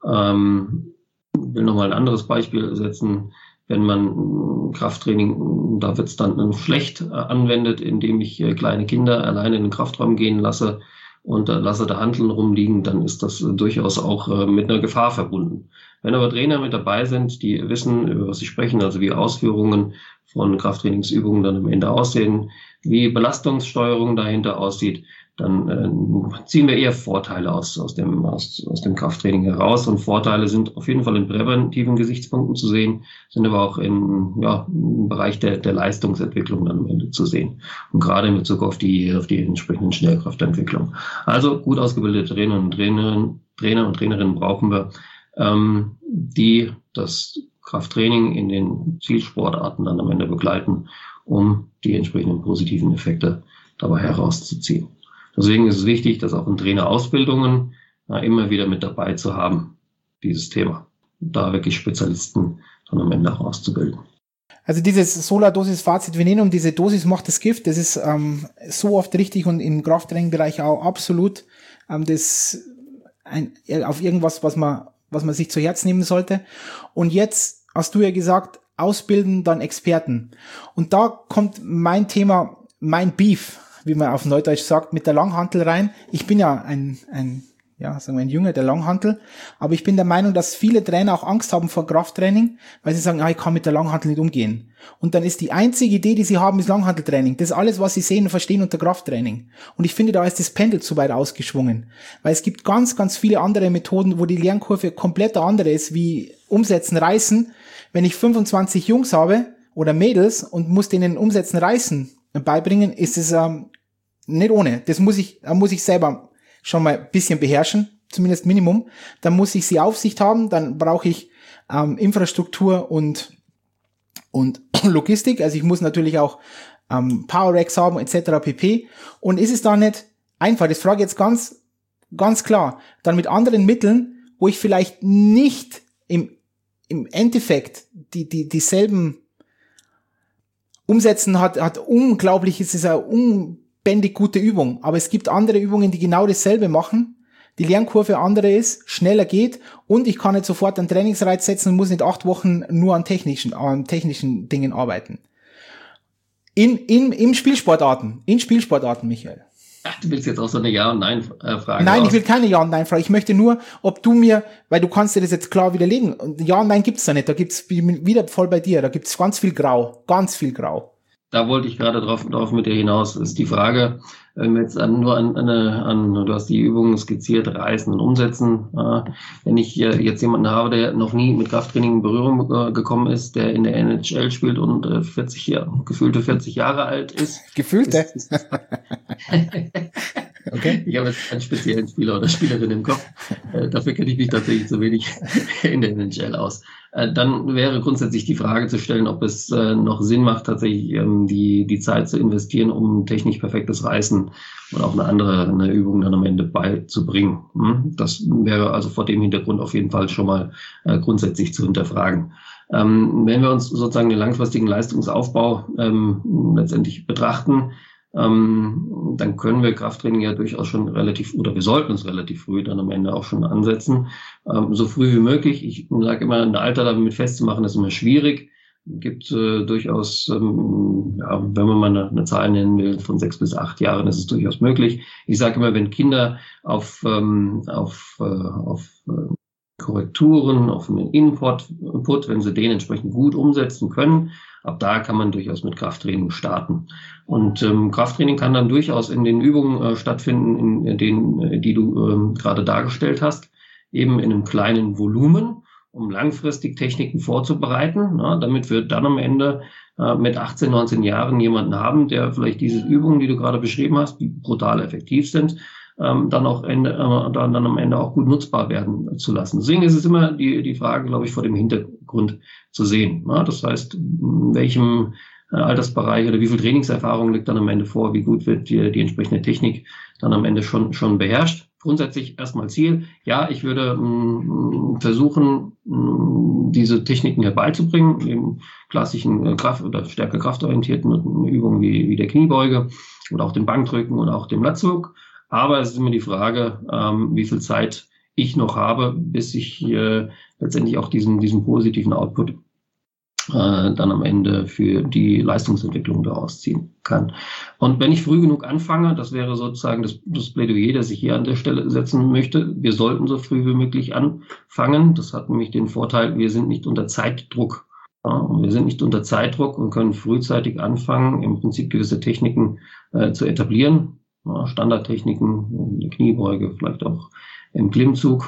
Ähm, Ich will nochmal ein anderes Beispiel setzen. Wenn man Krafttraining, da wird es dann schlecht anwendet, indem ich kleine Kinder alleine in den Kraftraum gehen lasse und da lasse da Hanteln rumliegen, dann ist das durchaus auch mit einer Gefahr verbunden. Wenn aber Trainer mit dabei sind, die wissen, über was sie sprechen, also wie Ausführungen von Krafttrainingsübungen dann am Ende aussehen, wie Belastungssteuerung dahinter aussieht, dann äh, ziehen wir eher Vorteile aus, aus, dem, aus, aus dem Krafttraining heraus. Und Vorteile sind auf jeden Fall in präventiven Gesichtspunkten zu sehen, sind aber auch in, ja, im Bereich der, der Leistungsentwicklung dann am Ende zu sehen. Und gerade in Bezug auf die, auf die entsprechenden Schnellkraftentwicklung. Also gut ausgebildete Trainer und Trainerinnen, Trainer und Trainerinnen brauchen wir, ähm, die das Krafttraining in den Zielsportarten dann am Ende begleiten, um die entsprechenden positiven Effekte dabei herauszuziehen. Deswegen ist es wichtig, dass auch in Trainerausbildungen na, immer wieder mit dabei zu haben, dieses Thema. Da wirklich Spezialisten dann am Ende auch auszubilden. Also dieses Solar-Dosis-Fazit Venenum, diese Dosis macht das Gift, das ist ähm, so oft richtig und im Krafttraining-Bereich auch absolut ähm, das ein, auf irgendwas, was man, was man sich zu Herzen nehmen sollte. Und jetzt hast du ja gesagt, ausbilden, dann Experten. Und da kommt mein Thema, mein Beef, wie man auf Neudeutsch sagt, mit der Langhantel rein. Ich bin ja ein, ein, ja, sagen wir ein Jünger der Langhantel, aber ich bin der Meinung, dass viele Trainer auch Angst haben vor Krafttraining, weil sie sagen, ah, ich kann mit der Langhantel nicht umgehen. Und dann ist die einzige Idee, die sie haben, ist Langhanteltraining. Das ist alles, was sie sehen und verstehen unter Krafttraining. Und ich finde, da ist das Pendel zu weit ausgeschwungen, weil es gibt ganz, ganz viele andere Methoden, wo die Lernkurve komplett eine andere ist, wie Umsetzen, Reißen. Wenn ich fünfundzwanzig Jungs habe oder Mädels und muss denen Umsetzen, Reißen beibringen, ist es ähm, nicht ohne. Das muss ich, da muss ich selber schon mal ein bisschen beherrschen, zumindest Minimum. Dann muss ich sie Aufsicht haben, dann brauche ich ähm, Infrastruktur und und Logistik. Also ich muss natürlich auch ähm, Power Racks haben et cetera pp. Und ist es da nicht einfach? Das frage ich jetzt ganz ganz klar. Dann mit anderen Mitteln, wo ich vielleicht nicht im im Endeffekt die die dieselben Umsetzen hat, hat unglaublich, es ist eine unbändig gute Übung, aber es gibt andere Übungen, die genau dasselbe machen, die Lernkurve andere ist, schneller geht und ich kann nicht sofort einen Trainingsreiz setzen und muss nicht acht Wochen nur an technischen, an technischen Dingen arbeiten. In, in, im Spielsportarten, in Spielsportarten, Michael. Ach, du willst jetzt auch so eine Ja- und Nein-Frage. Nein, aus. Ich will keine Ja- und Nein-Frage. Ich möchte nur, ob du mir, weil du kannst dir das jetzt klar widerlegen. Und Ja und Nein gibt's da nicht. Da gibt's wieder voll bei dir. Da gibt's ganz viel Grau. Ganz viel Grau. Da wollte ich gerade drauf, drauf mit dir hinaus. Ist die Frage, wenn wir jetzt an, nur an, an, an, du hast die Übungen skizziert, reißen und umsetzen. Äh, wenn ich äh, jetzt jemanden habe, der noch nie mit Krafttraining in Berührung äh, gekommen ist, der in der N H L spielt und äh, vierzig Jahre, gefühlte vierzig Jahre alt ist. Gefühlte? Ist, ist Okay. Ich habe jetzt keinen speziellen Spieler oder Spielerin im Kopf. Äh, dafür kenne ich mich tatsächlich zu wenig in der N H L aus. Äh, dann wäre grundsätzlich die Frage zu stellen, ob es äh, noch Sinn macht, tatsächlich ähm, die die Zeit zu investieren, um technisch perfektes Reißen oder auch eine andere eine Übung dann am Ende beizubringen. Hm? Das wäre also vor dem Hintergrund auf jeden Fall schon mal äh, grundsätzlich zu hinterfragen. Ähm, wenn wir uns sozusagen den langfristigen Leistungsaufbau ähm, letztendlich betrachten, ähm, dann können wir Krafttraining ja durchaus schon relativ, oder wir sollten uns relativ früh dann am Ende auch schon ansetzen, ähm, so früh wie möglich. Ich sage immer, ein Alter damit festzumachen, ist immer schwierig. Es gibt äh, durchaus, ähm, ja, wenn man mal eine, eine Zahl nennen will, von sechs bis acht Jahren ist es durchaus möglich. Ich sage immer, wenn Kinder auf, ähm, auf, äh, auf äh, Korrekturen, auf einen Input, Input, wenn sie den entsprechend gut umsetzen können, ab da kann man durchaus mit Krafttraining starten. Und ähm, Krafttraining kann dann durchaus in den Übungen äh, stattfinden, in denen, äh, die du ähm, gerade dargestellt hast, eben in einem kleinen Volumen, um langfristig Techniken vorzubereiten, ja, damit wir dann am Ende äh, mit achtzehn, neunzehn Jahren jemanden haben, der vielleicht diese Übungen, die du gerade beschrieben hast, die brutal effektiv sind, ähm, dann auch Ende, äh, dann, dann am Ende auch gut nutzbar werden zu lassen. Deswegen ist es immer die, die Frage, glaube ich, vor dem Hintergrund zu sehen. Ja, das heißt, in welchem äh, Altersbereich oder wie viel Trainingserfahrung liegt dann am Ende vor, wie gut wird die, die entsprechende Technik dann am Ende schon, schon beherrscht. Grundsätzlich erstmal Ziel. Ja, ich würde mh, versuchen, mh, diese Techniken herbeizubringen, eben klassischen äh, Kraft- oder stärker kraftorientierten Übungen wie, wie der Kniebeuge oder auch dem Bankdrücken und auch dem Latzug. Aber es ist immer die Frage, ähm, wie viel Zeit ich noch habe, bis ich äh, letztendlich auch diesen, diesen positiven Output äh, dann am Ende für die Leistungsentwicklung daraus ziehen kann. Und wenn ich früh genug anfange, das wäre sozusagen das, das Plädoyer, das ich hier an der Stelle setzen möchte, wir sollten so früh wie möglich anfangen. Das hat nämlich den Vorteil, wir sind nicht unter Zeitdruck. Ja, wir sind nicht unter Zeitdruck und können frühzeitig anfangen, im Prinzip gewisse Techniken äh, zu etablieren. Ja, Standardtechniken, eine Kniebeuge, vielleicht auch im Klimmzug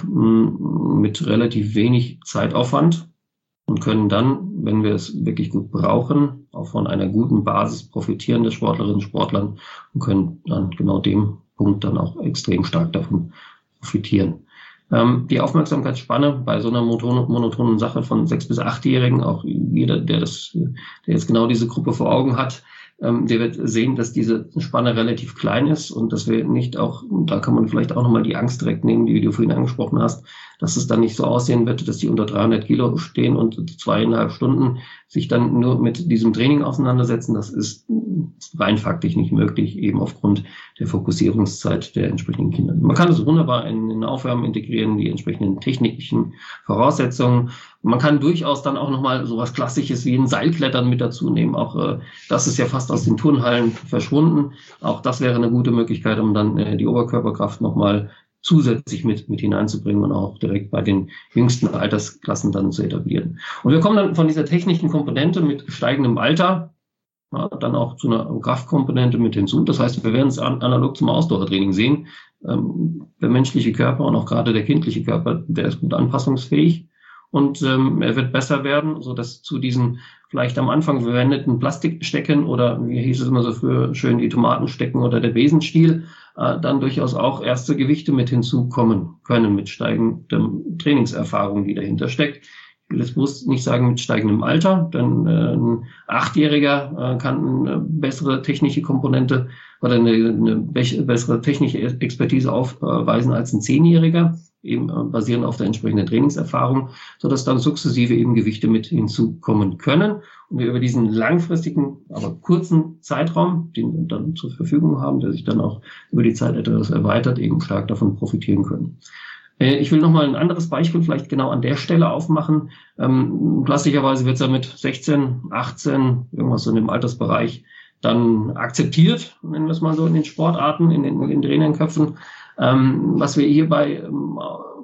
mit relativ wenig Zeitaufwand und können dann, wenn wir es wirklich gut brauchen, auch von einer guten Basis profitieren der Sportlerinnen und Sportler und können an genau dem Punkt dann auch extrem stark davon profitieren. Ähm, die Aufmerksamkeitsspanne bei so einer monotonen, monotonen Sache von sechs- bis achtjährigen, auch jeder, der das, der jetzt genau diese Gruppe vor Augen hat, ähm, der wird sehen, dass diese Spanne relativ klein ist und dass wir nicht auch, da kann man vielleicht auch nochmal die Angst direkt nehmen, die du vorhin angesprochen hast, dass es dann nicht so aussehen wird, dass die unter dreihundert Kilo stehen und zweieinhalb Stunden sich dann nur mit diesem Training auseinandersetzen. Das ist rein faktisch nicht möglich, eben aufgrund der Fokussierungszeit der entsprechenden Kinder. Man kann es wunderbar in den Aufwärmen integrieren, die entsprechenden technischen Voraussetzungen. Man kann durchaus dann auch nochmal sowas Klassisches wie ein Seilklettern mit dazu nehmen. Auch äh, das ist ja fast aus den Turnhallen verschwunden. Auch das wäre eine gute Möglichkeit, um dann äh, die Oberkörperkraft nochmal zusätzlich mit, mit hineinzubringen und auch direkt bei den jüngsten Altersklassen dann zu etablieren. Und wir kommen dann von dieser technischen Komponente mit steigendem Alter ja, dann auch zu einer Kraftkomponente mit hinzu. Das heißt, wir werden es an, analog zum Ausdauertraining sehen. Ähm, der menschliche Körper und auch gerade der kindliche Körper, der ist gut anpassungsfähig und ähm, er wird besser werden, so dass zu diesen vielleicht am Anfang verwendeten Plastikstecken oder wie hieß es immer so früher schön die Tomatenstecken oder der Besenstiel äh, dann durchaus auch erste Gewichte mit hinzukommen können mit steigendem Trainingserfahrung, die dahinter steckt. Ich will jetzt bewusst nicht sagen mit steigendem Alter, denn äh, ein Achtjähriger äh, kann eine bessere technische Komponente oder eine, eine bessere technische Expertise aufweisen als ein Zehnjähriger, eben äh, basierend auf der entsprechenden Trainingserfahrung, sodass dann sukzessive eben Gewichte mit hinzukommen können und wir über diesen langfristigen, aber kurzen Zeitraum, den wir dann zur Verfügung haben, der sich dann auch über die Zeit etwas erweitert, eben stark davon profitieren können. Ich will nochmal ein anderes Beispiel vielleicht genau an der Stelle aufmachen. Ähm, klassischerweise wird es ja mit sechzehn, achtzehn, irgendwas so in dem Altersbereich dann akzeptiert, nennen wir es mal so in den Sportarten, in den, in den Trainerköpfen. Ähm, was wir hierbei ähm,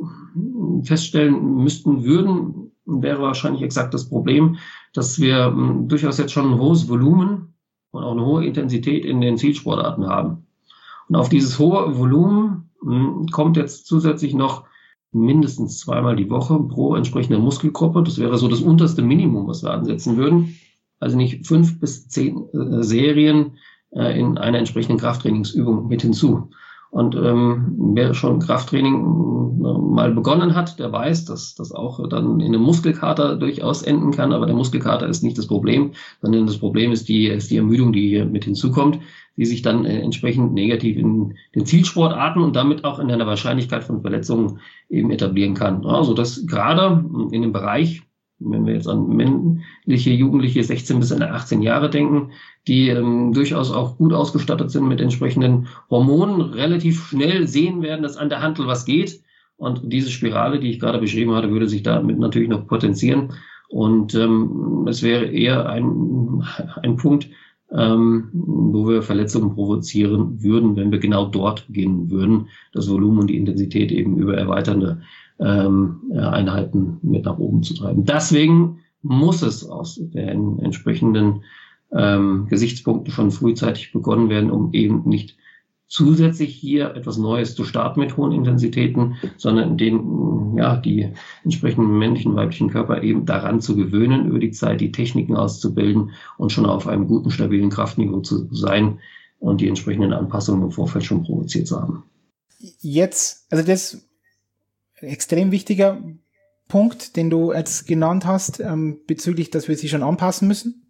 feststellen müssten würden, wäre wahrscheinlich exakt das Problem, dass wir ähm, durchaus jetzt schon ein hohes Volumen und auch eine hohe Intensität in den Zielsportarten haben. Und auf dieses hohe Volumen kommt jetzt zusätzlich noch mindestens zweimal die Woche pro entsprechende Muskelgruppe. Das wäre so das unterste Minimum, was wir ansetzen würden. Also nicht fünf bis zehn äh, Serien äh, in einer entsprechenden Krafttrainingsübung mit hinzu. Und ähm, wer schon Krafttraining äh, mal begonnen hat, der weiß, dass das auch dann in einem Muskelkater durchaus enden kann. Aber der Muskelkater ist nicht das Problem, sondern das Problem ist die, ist die Ermüdung, die hier mit hinzukommt, die sich dann äh, entsprechend negativ in den Zielsportarten und damit auch in einer Wahrscheinlichkeit von Verletzungen eben etablieren kann. Also das gerade in dem Bereich, wenn wir jetzt an männliche Jugendliche sechzehn bis achtzehn Jahre denken, die ähm, durchaus auch gut ausgestattet sind mit entsprechenden Hormonen, relativ schnell sehen werden, dass an der Hantel was geht. Und diese Spirale, die ich gerade beschrieben hatte, würde sich damit natürlich noch potenzieren. Und ähm, es wäre eher ein, ein Punkt, ähm, wo wir Verletzungen provozieren würden, wenn wir genau dort beginnen würden, das Volumen und die Intensität eben über erweiternde ähm, Einheiten mit nach oben zu treiben. Deswegen muss es aus den entsprechenden ähm, Gesichtspunkten schon frühzeitig begonnen werden, um eben nicht zusätzlich hier etwas Neues zu starten mit hohen Intensitäten, sondern den, ja, die entsprechenden männlichen, weiblichen Körper eben daran zu gewöhnen, über die Zeit die Techniken auszubilden und schon auf einem guten, stabilen Kraftniveau zu sein und die entsprechenden Anpassungen im Vorfeld schon provoziert zu haben. Jetzt, also das extrem wichtiger Punkt, den du jetzt genannt hast, ähm, bezüglich, dass wir sie schon anpassen müssen.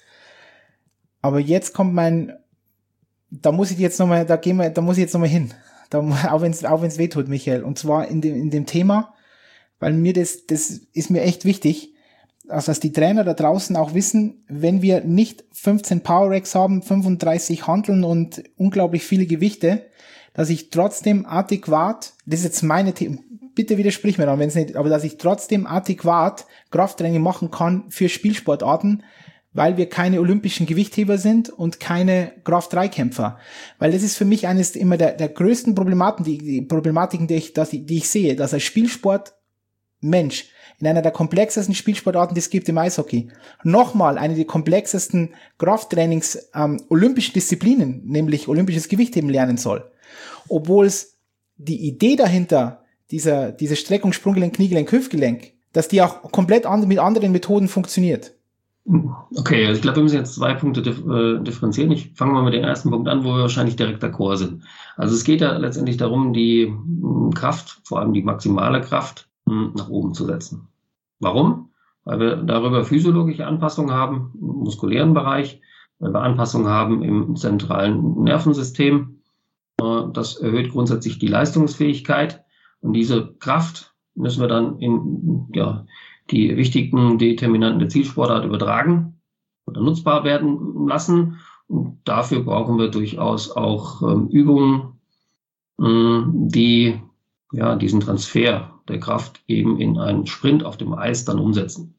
Aber jetzt kommt mein, da muss ich jetzt nochmal, da gehen wir, da muss ich jetzt nochmal hin. Da, auch wenn es, auch wenn es weh tut, Michael. Und zwar in dem, in dem Thema, weil mir das, das ist mir echt wichtig, also dass die Trainer da draußen auch wissen, wenn wir nicht fünfzehn Power Racks haben, fünfunddreißig Hanteln und unglaublich viele Gewichte, dass ich trotzdem adäquat, das ist jetzt meine Thema, bitte widersprich mir dann, wenn es nicht, aber dass ich trotzdem adäquat Krafttraining machen kann für Spielsportarten, weil wir keine olympischen Gewichtheber sind und keine Kraft-drei-Kämpfer. Weil das ist für mich eines immer der, der größten Problematiken, die, die Problematiken, die ich, dass ich, die ich sehe, dass als Spielsportmensch in einer der komplexesten Spielsportarten, die es gibt im Eishockey, nochmal eine der komplexesten Krafttrainings ähm, olympischen Disziplinen, nämlich olympisches Gewichtheben lernen soll. Obwohl es die Idee dahinter, dieser, diese Streckung, Sprunggelenk, Kniegelenk, Hüftgelenk, dass die auch komplett and- mit anderen Methoden funktioniert. Okay, also ich glaube, wir müssen jetzt zwei Punkte dif- äh, differenzieren. Ich fange mal mit dem ersten Punkt an, wo wir wahrscheinlich direkt d'accord sind. Also es geht ja letztendlich darum, die mh, Kraft, vor allem die maximale Kraft, mh, nach oben zu setzen. Warum? Weil wir darüber physiologische Anpassungen haben im muskulären Bereich, weil wir Anpassungen haben im zentralen Nervensystem. Äh, das erhöht grundsätzlich die Leistungsfähigkeit. Und diese Kraft müssen wir dann in ja, die wichtigen Determinanten der Zielsportart übertragen oder nutzbar werden lassen. Und dafür brauchen wir durchaus auch ähm, Übungen, ähm, die ja diesen Transfer der Kraft eben in einen Sprint auf dem Eis dann umsetzen.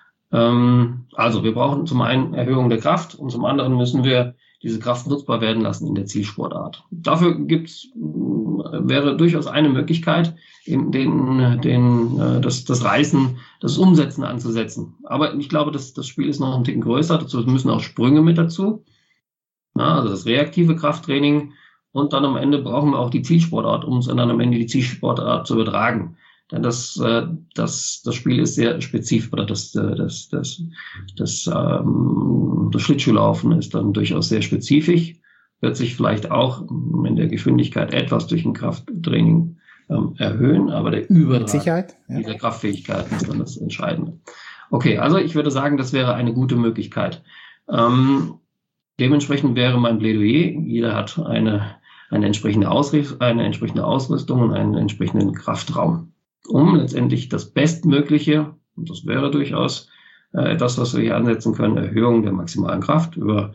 Ähm, also wir brauchen zum einen Erhöhung der Kraft und zum anderen müssen wir diese Kraft nutzbar werden lassen in der Zielsportart. Dafür gibt's, wäre durchaus eine Möglichkeit, in den, den, das, das Reißen, das Umsetzen anzusetzen. Aber ich glaube, das, das Spiel ist noch ein Ticken größer. Dazu müssen auch Sprünge mit dazu. Ja, also das reaktive Krafttraining. Und dann am Ende brauchen wir auch die Zielsportart, um es dann am Ende die Zielsportart zu übertragen. Denn das, das, das Spiel ist sehr spezifisch, oder das, das, das, das, ähm, das Schlittschuhlaufen ist dann durchaus sehr spezifisch, wird sich vielleicht auch in der Geschwindigkeit etwas durch ein Krafttraining ähm, erhöhen, aber der Übertrag Sicherheit, ja. dieser Kraftfähigkeit ist dann das Entscheidende. Okay, also ich würde sagen, das wäre eine gute Möglichkeit. Ähm, dementsprechend wäre mein Plädoyer, jeder hat eine, eine, entsprechende Ausrüstung, eine entsprechende Ausrüstung und einen entsprechenden Kraftraum, um letztendlich das Bestmögliche, und das wäre durchaus äh, etwas, was wir hier ansetzen können, Erhöhung der maximalen Kraft über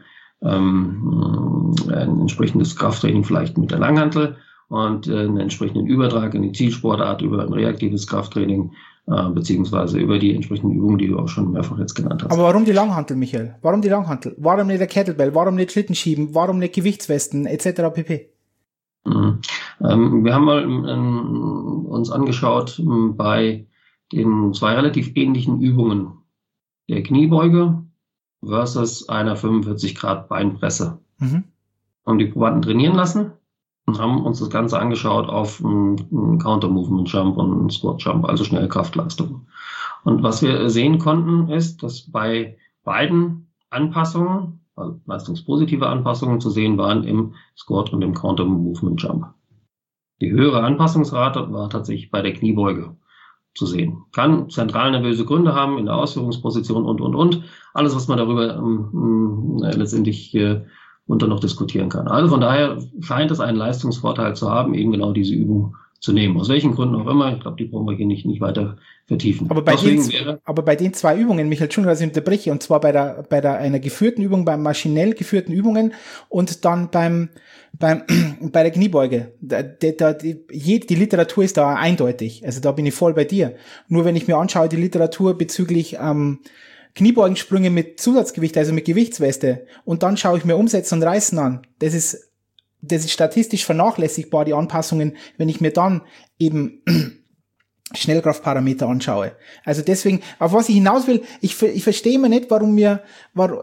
ähm, ein entsprechendes Krafttraining vielleicht mit der Langhantel und äh, einen entsprechenden Übertrag in die Zielsportart über ein reaktives Krafttraining äh, beziehungsweise über die entsprechenden Übungen, die du auch schon mehrfach jetzt genannt hast. Aber warum die Langhantel, Michael? Warum die Langhantel? Warum nicht der Kettlebell? Warum nicht Schlittenschieben? Warum nicht Gewichtswesten et cetera pp.? Mhm. Ähm, wir haben mal ähm, uns angeschaut ähm, bei den zwei relativ ähnlichen Übungen der Kniebeuge versus einer fünfundvierzig Grad Beinpresse. Mhm. Haben die Probanden trainieren lassen und haben uns das Ganze angeschaut auf einen Counter-Movement-Jump und einen Squat-Jump, also schnelle Kraftleistung. Und was wir sehen konnten, ist, dass bei beiden Anpassungen, also leistungspositive Anpassungen zu sehen waren im Squat und im Counter-Movement-Jump. Die höhere Anpassungsrate war tatsächlich bei der Kniebeuge zu sehen. Kann zentralnervöse Gründe haben in der Ausführungsposition und, und, und. Alles, was man darüber ähm, äh, letztendlich äh, unter noch diskutieren kann. Also von daher scheint es einen Leistungsvorteil zu haben, eben genau diese Übung zu nehmen. Aus welchen Gründen auch immer. Ich glaube, die brauchen wir hier nicht, nicht weiter vertiefen. Aber bei, den, wäre, aber bei den zwei Übungen, Michael, Entschuldigung, dass ich unterbreche, und zwar bei der, bei der, einer geführten Übung, beim maschinell geführten Übungen und dann beim, beim, bei der Kniebeuge. Da, da, die, die Literatur ist da eindeutig. Also da bin ich voll bei dir. Nur wenn ich mir anschaue, die Literatur bezüglich, ähm, Kniebeugensprünge mit Zusatzgewicht, also mit Gewichtsweste, und dann schaue ich mir Umsetzen und Reißen an. Das ist, das ist statistisch vernachlässigbar, die Anpassungen, wenn ich mir dann eben Schnellkraftparameter anschaue. Also deswegen, auf was ich hinaus will, ich, ich verstehe mir nicht, warum mir, warum,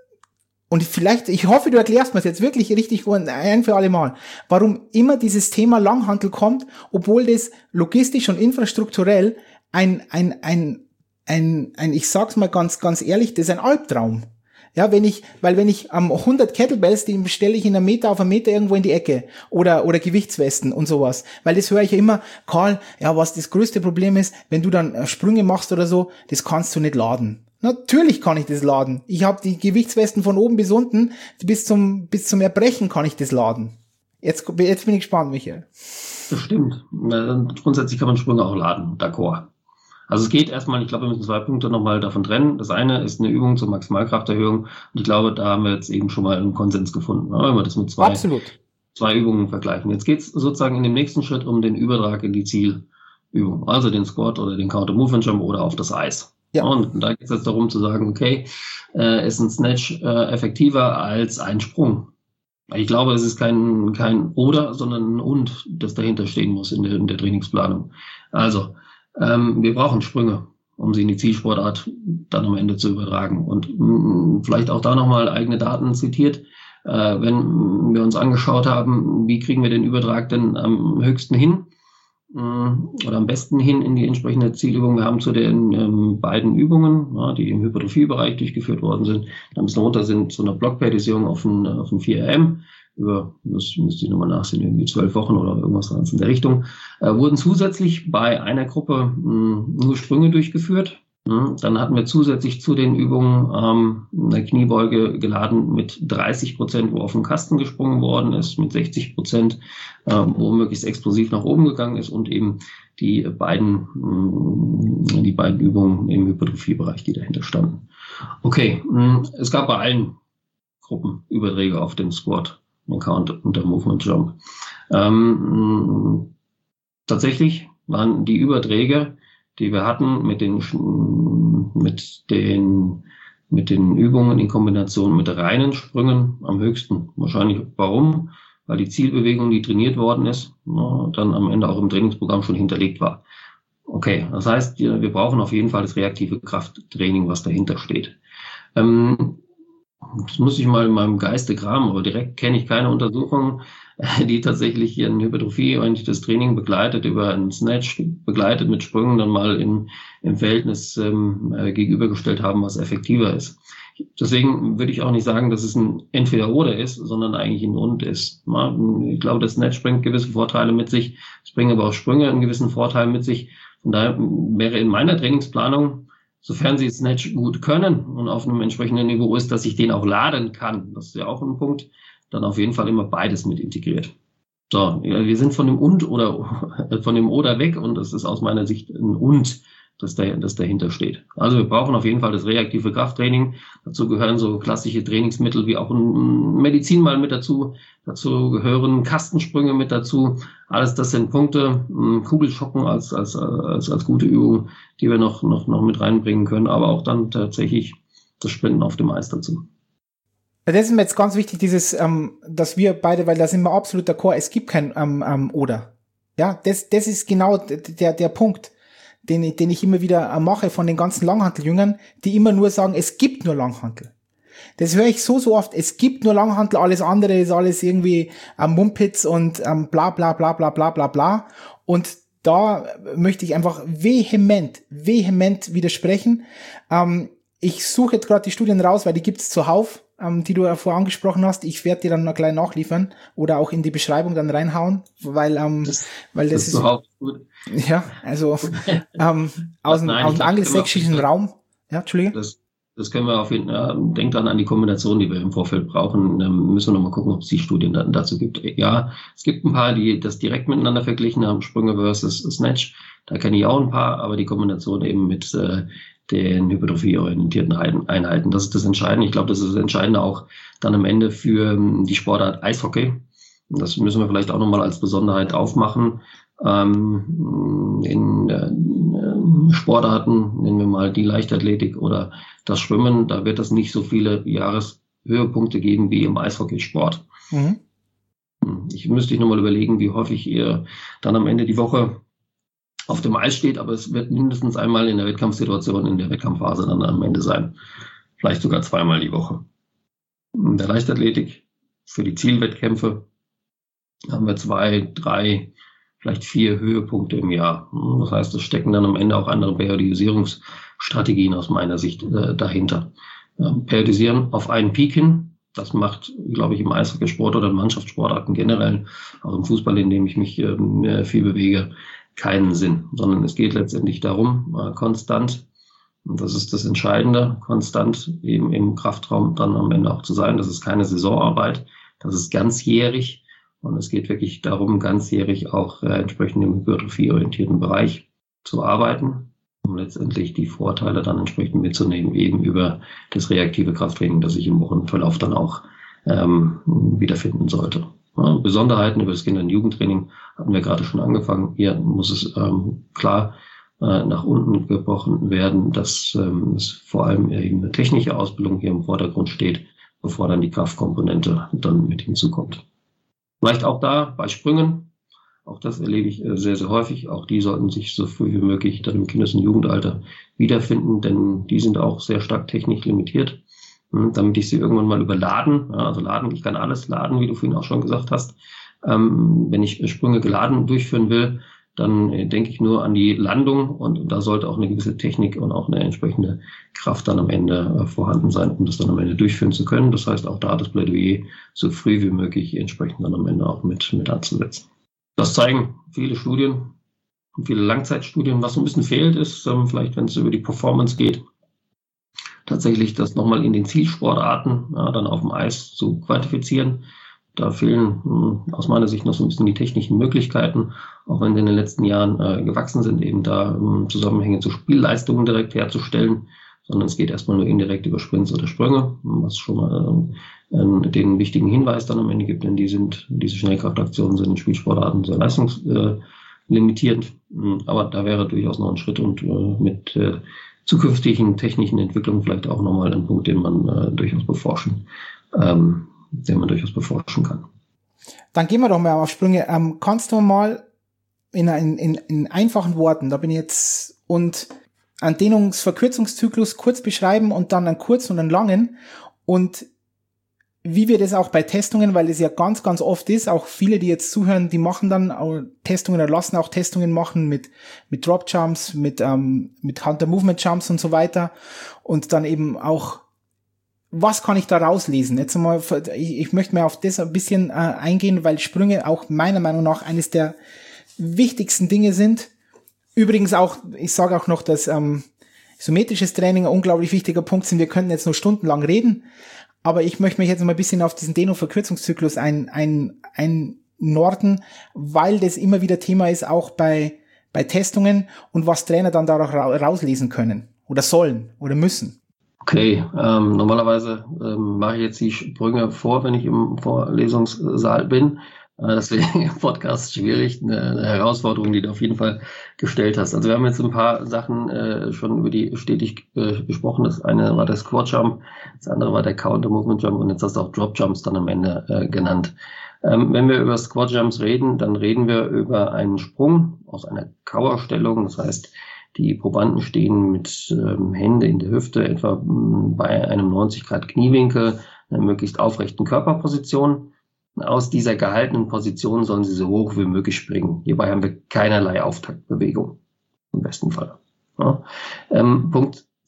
und vielleicht, ich hoffe, du erklärst mir es jetzt wirklich richtig ein für alle Mal, warum immer dieses Thema Langhantel kommt, obwohl das logistisch und infrastrukturell ein, ein, ein, ein, ein, ich sag's mal ganz, ganz ehrlich, das ist ein Albtraum. Ja, wenn ich, weil wenn ich am um, hundert Kettlebells, die stelle ich in einem Meter auf einen Meter irgendwo in die Ecke oder oder Gewichtswesten und sowas, weil das höre ich ja immer, Karl, ja, was das größte Problem ist, wenn du dann Sprünge machst oder so, das kannst du nicht laden. Natürlich kann ich das laden. Ich habe die Gewichtswesten von oben bis unten, bis zum bis zum Erbrechen kann ich das laden. Jetzt jetzt bin ich gespannt, Michael. Das stimmt. Grundsätzlich kann man Sprünge auch laden, d'accord. Also es geht erstmal, ich glaube, wir müssen zwei Punkte nochmal davon trennen. Das eine ist eine Übung zur Maximalkrafterhöhung. Und ich glaube, da haben wir jetzt eben schon mal einen Konsens gefunden, wenn wir das mit zwei, Absolut. zwei Übungen vergleichen. Jetzt geht es sozusagen in dem nächsten Schritt um den Übertrag in die Zielübung. Also den Squat oder den Counter Movement Jump oder auf das Eis. Ja. Und da geht es jetzt darum zu sagen, okay, äh, ist ein Snatch äh, effektiver als ein Sprung? Ich glaube, es ist kein, kein Oder, sondern ein Und, das dahinter stehen muss in der, in der Trainingsplanung. Also, Ähm, wir brauchen Sprünge, um sie in die Zielsportart dann am Ende zu übertragen. Und mh, vielleicht auch da nochmal eigene Daten zitiert. Äh, wenn wir uns angeschaut haben, wie kriegen wir den Übertrag denn am höchsten hin mh, oder am besten hin in die entsprechende Zielübung. Wir haben zu den ähm, beiden Übungen, ja, die im Hypertrophiebereich durchgeführt worden sind, ein bisschen runter sind, zu einer Blockpedisierung auf ein, auf ein vier R M. Über, das müsste ich nochmal nachsehen, irgendwie zwölf Wochen oder irgendwas in der Richtung, äh, wurden zusätzlich bei einer Gruppe mh, nur Sprünge durchgeführt. Ja, dann hatten wir zusätzlich zu den Übungen ähm, eine Kniebeuge geladen mit dreißig Prozent, wo auf den Kasten gesprungen worden ist, mit sechzig Prozent, äh, wo möglichst explosiv nach oben gegangen ist, und eben die beiden, mh, die beiden Übungen im Hypertrophiebereich, die dahinter standen. Okay, mh, es gab bei allen Gruppen Überträge auf den Squat, den Count und der Movement Jump. Ähm, tatsächlich waren die Überträge, die wir hatten mit den, mit den, mit den Übungen in Kombination mit reinen Sprüngen am höchsten. Wahrscheinlich warum? Weil die Zielbewegung, die trainiert worden ist, dann am Ende auch im Trainingsprogramm schon hinterlegt war. Okay, das heißt, wir brauchen auf jeden Fall das reaktive Krafttraining, was dahinter steht. Ähm, Das muss ich mal in meinem Geiste kramen, aber direkt kenne ich keine Untersuchung, die tatsächlich hier ein hypertrophieorientiertes Training begleitet, über einen Snatch begleitet mit Sprüngen dann mal im, im Verhältnis ähm, äh, gegenübergestellt haben, was effektiver ist. Deswegen würde ich auch nicht sagen, dass es ein Entweder-Oder ist, sondern eigentlich ein Und ist. Ich glaube, das Snatch bringt gewisse Vorteile mit sich, es bringen aber auch Sprünge einen gewissen Vorteil mit sich. Von daher wäre in meiner Trainingsplanung, sofern sie Snatch gut können und auf einem entsprechenden Niveau ist, dass ich den auch laden kann, das ist ja auch ein Punkt, dann auf jeden Fall immer beides mit integriert. So, ja, wir sind von dem Und oder von dem Oder weg, und das ist aus meiner Sicht ein Und, das, da, das dahinter steht. Also wir brauchen auf jeden Fall das reaktive Krafttraining. Dazu gehören so klassische Trainingsmittel wie auch ein Medizinball mit dazu. Dazu gehören Kastensprünge mit dazu. Alles das sind Punkte, Kugelschocken als, als, als, als gute Übung, die wir noch, noch, noch mit reinbringen können. Aber auch dann tatsächlich das Sprinten auf dem Eis dazu. Das ist mir jetzt ganz wichtig, dieses, ähm, dass wir beide, weil da sind wir absolut d'accord, es gibt kein ähm, ähm, Oder. Ja, das, das ist genau der, der Punkt, den, den ich immer wieder mache von den ganzen Langhanteljüngern, die immer nur sagen, es gibt nur Langhantel. Das höre ich so, so oft, es gibt nur Langhantel, alles andere ist alles irgendwie am ähm, Mumpitz und ähm, bla bla bla bla bla bla bla. Und da möchte ich einfach vehement, vehement widersprechen. Ähm, ich suche jetzt gerade die Studien raus, weil die gibt's zuhauf. ähm, die du ja vorher angesprochen hast. Ich werde dir dann noch gleich nachliefern oder auch in die Beschreibung dann reinhauen, weil, ähm, das, weil das, das ist, ist gut. Ja, also ähm, aus, dem, Nein, aus dem angelsächsischen Raum. Ja, Entschuldige. Das, das können wir auf jeden Fall, äh, denkt dann an die Kombination, die wir im Vorfeld brauchen. Ähm, müssen wir nochmal gucken, ob es die Studien dazu gibt. Ja, es gibt ein paar, die das direkt miteinander verglichen haben, Sprünge versus Snatch. Da kenne ich auch ein paar, aber die Kombination eben mit äh, den hypertrophieorientierten Einheiten, das ist das Entscheidende. Ich glaube, das ist das Entscheidende auch dann am Ende für ähm, die Sportart Eishockey. Das müssen wir vielleicht auch nochmal als Besonderheit aufmachen. Ähm, in äh, Sportarten, nennen wir mal die Leichtathletik oder das Schwimmen, da wird es nicht so viele Jahreshöhepunkte geben wie im Eishockeysport. Mhm. Ich müsste nochmal überlegen, wie häufig ihr dann am Ende die Woche auf dem Eis steht, aber es wird mindestens einmal in der Wettkampfsituation, in der Wettkampfphase dann am Ende sein. Vielleicht sogar zweimal die Woche. In der Leichtathletik für die Zielwettkämpfe haben wir zwei, drei, vielleicht vier Höhepunkte im Jahr. Das heißt, es stecken dann am Ende auch andere Periodisierungsstrategien aus meiner Sicht äh, dahinter. Ähm, Periodisieren auf einen Peak hin, das macht, glaube ich, im Eishockeysport oder in Mannschaftssportarten generell, auch im Fußball, in dem ich mich äh, viel bewege, keinen Sinn, sondern es geht letztendlich darum, äh, konstant, und das ist das Entscheidende, konstant eben im Kraftraum dann am Ende auch zu sein. Das ist keine Saisonarbeit, das ist ganzjährig und es geht wirklich darum, ganzjährig auch äh, entsprechend im hypertrophieorientierten Bereich zu arbeiten, um letztendlich die Vorteile dann entsprechend mitzunehmen, eben über das reaktive Krafttraining, das sich im Wochenverlauf dann auch ähm, wiederfinden sollte. Ja, Besonderheiten über das Kinder- und Jugendtraining hatten wir gerade schon angefangen. Hier muss es ähm, klar äh, nach unten gebrochen werden, dass ähm, es vor allem eben eine technische Ausbildung hier im Vordergrund steht, bevor dann die Kraftkomponente dann mit hinzukommt. Vielleicht auch da bei Sprüngen, auch das erlebe ich äh, sehr, sehr häufig. Auch die sollten sich so früh wie möglich dann im Kindes- und Jugendalter wiederfinden, denn die sind auch sehr stark technisch limitiert. Damit ich sie irgendwann mal überladen, ja, also laden, ich kann alles laden, wie du vorhin auch schon gesagt hast. Ähm, wenn ich Sprünge geladen durchführen will, dann äh, denke ich nur an die Landung und da sollte auch eine gewisse Technik und auch eine entsprechende Kraft dann am Ende äh, vorhanden sein, um das dann am Ende durchführen zu können. Das heißt, auch da das Plädoyer so früh wie möglich entsprechend dann am Ende auch mit, mit anzusetzen. Das zeigen viele Studien, viele Langzeitstudien. Was so ein bisschen fehlt, ist ähm, vielleicht, wenn es über die Performance geht, tatsächlich das nochmal in den Zielsportarten ja, dann auf dem Eis zu quantifizieren. Da fehlen mh, aus meiner Sicht noch so ein bisschen die technischen Möglichkeiten, auch wenn sie in den letzten Jahren äh, gewachsen sind, eben da mh, Zusammenhänge zu Spielleistungen direkt herzustellen, sondern es geht erstmal nur indirekt über Sprints oder Sprünge, was schon mal äh, den wichtigen Hinweis dann am Ende gibt, denn die sind, diese Schnellkraftaktionen sind in Spielsportarten sehr leistungslimitierend, äh, aber da wäre durchaus noch ein Schritt und äh, mit äh, zukünftigen technischen Entwicklungen vielleicht auch nochmal ein Punkt, den man äh, durchaus beforschen, ähm, den man durchaus beforschen kann. Dann gehen wir doch mal auf Sprünge. Ähm, kannst du mal in, in, in, in einfachen Worten, da bin ich jetzt, und einen Dehnungsverkürzungszyklus kurz beschreiben und dann einen kurzen und einen langen und wie wir das auch bei Testungen, weil es ja ganz, ganz oft ist, auch viele, die jetzt zuhören, die machen dann auch Testungen oder lassen auch Testungen machen mit mit Drop Jumps, mit ähm, mit Hunter Movement Jumps und so weiter und dann eben auch, was kann ich da rauslesen? Jetzt mal, ich, ich möchte mir auf das ein bisschen äh, eingehen, weil Sprünge auch meiner Meinung nach eines der wichtigsten Dinge sind. Übrigens auch, ich sage auch noch, dass ähm, isometrisches Training ein unglaublich wichtiger Punkt sind. Wir könnten jetzt nur stundenlang reden. Aber ich möchte mich jetzt mal ein bisschen auf diesen Dehnungsverkürzungszyklus ein, ein, einnorden, weil das immer wieder Thema ist, auch bei, bei Testungen und was Trainer dann da rauslesen können oder sollen oder müssen. Okay, ähm, normalerweise ähm, mache ich jetzt die Sprünge vor, wenn ich im Vorlesungssaal bin. Äh, deswegen im Podcast schwierig, eine, eine Herausforderung, die du auf jeden Fall gestellt hast. Also wir haben jetzt ein paar Sachen äh, schon über die stetig äh, gesprochen. Das eine war der Squat Jump, das andere war der Counter Movement Jump und jetzt hast du auch Drop Jumps dann am Ende äh, genannt. Ähm, wenn wir über Squat Jumps reden, dann reden wir über einen Sprung aus einer Kauerstellung. Das heißt, die Probanden stehen mit ähm, Hände in der Hüfte, etwa mh, bei einem neunzig Grad Kniewinkel, einer möglichst aufrechten Körperposition. Aus dieser gehaltenen Position sollen sie so hoch wie möglich springen. Hierbei haben wir keinerlei Auftaktbewegung, im besten Fall. Ja. Ähm, Punkt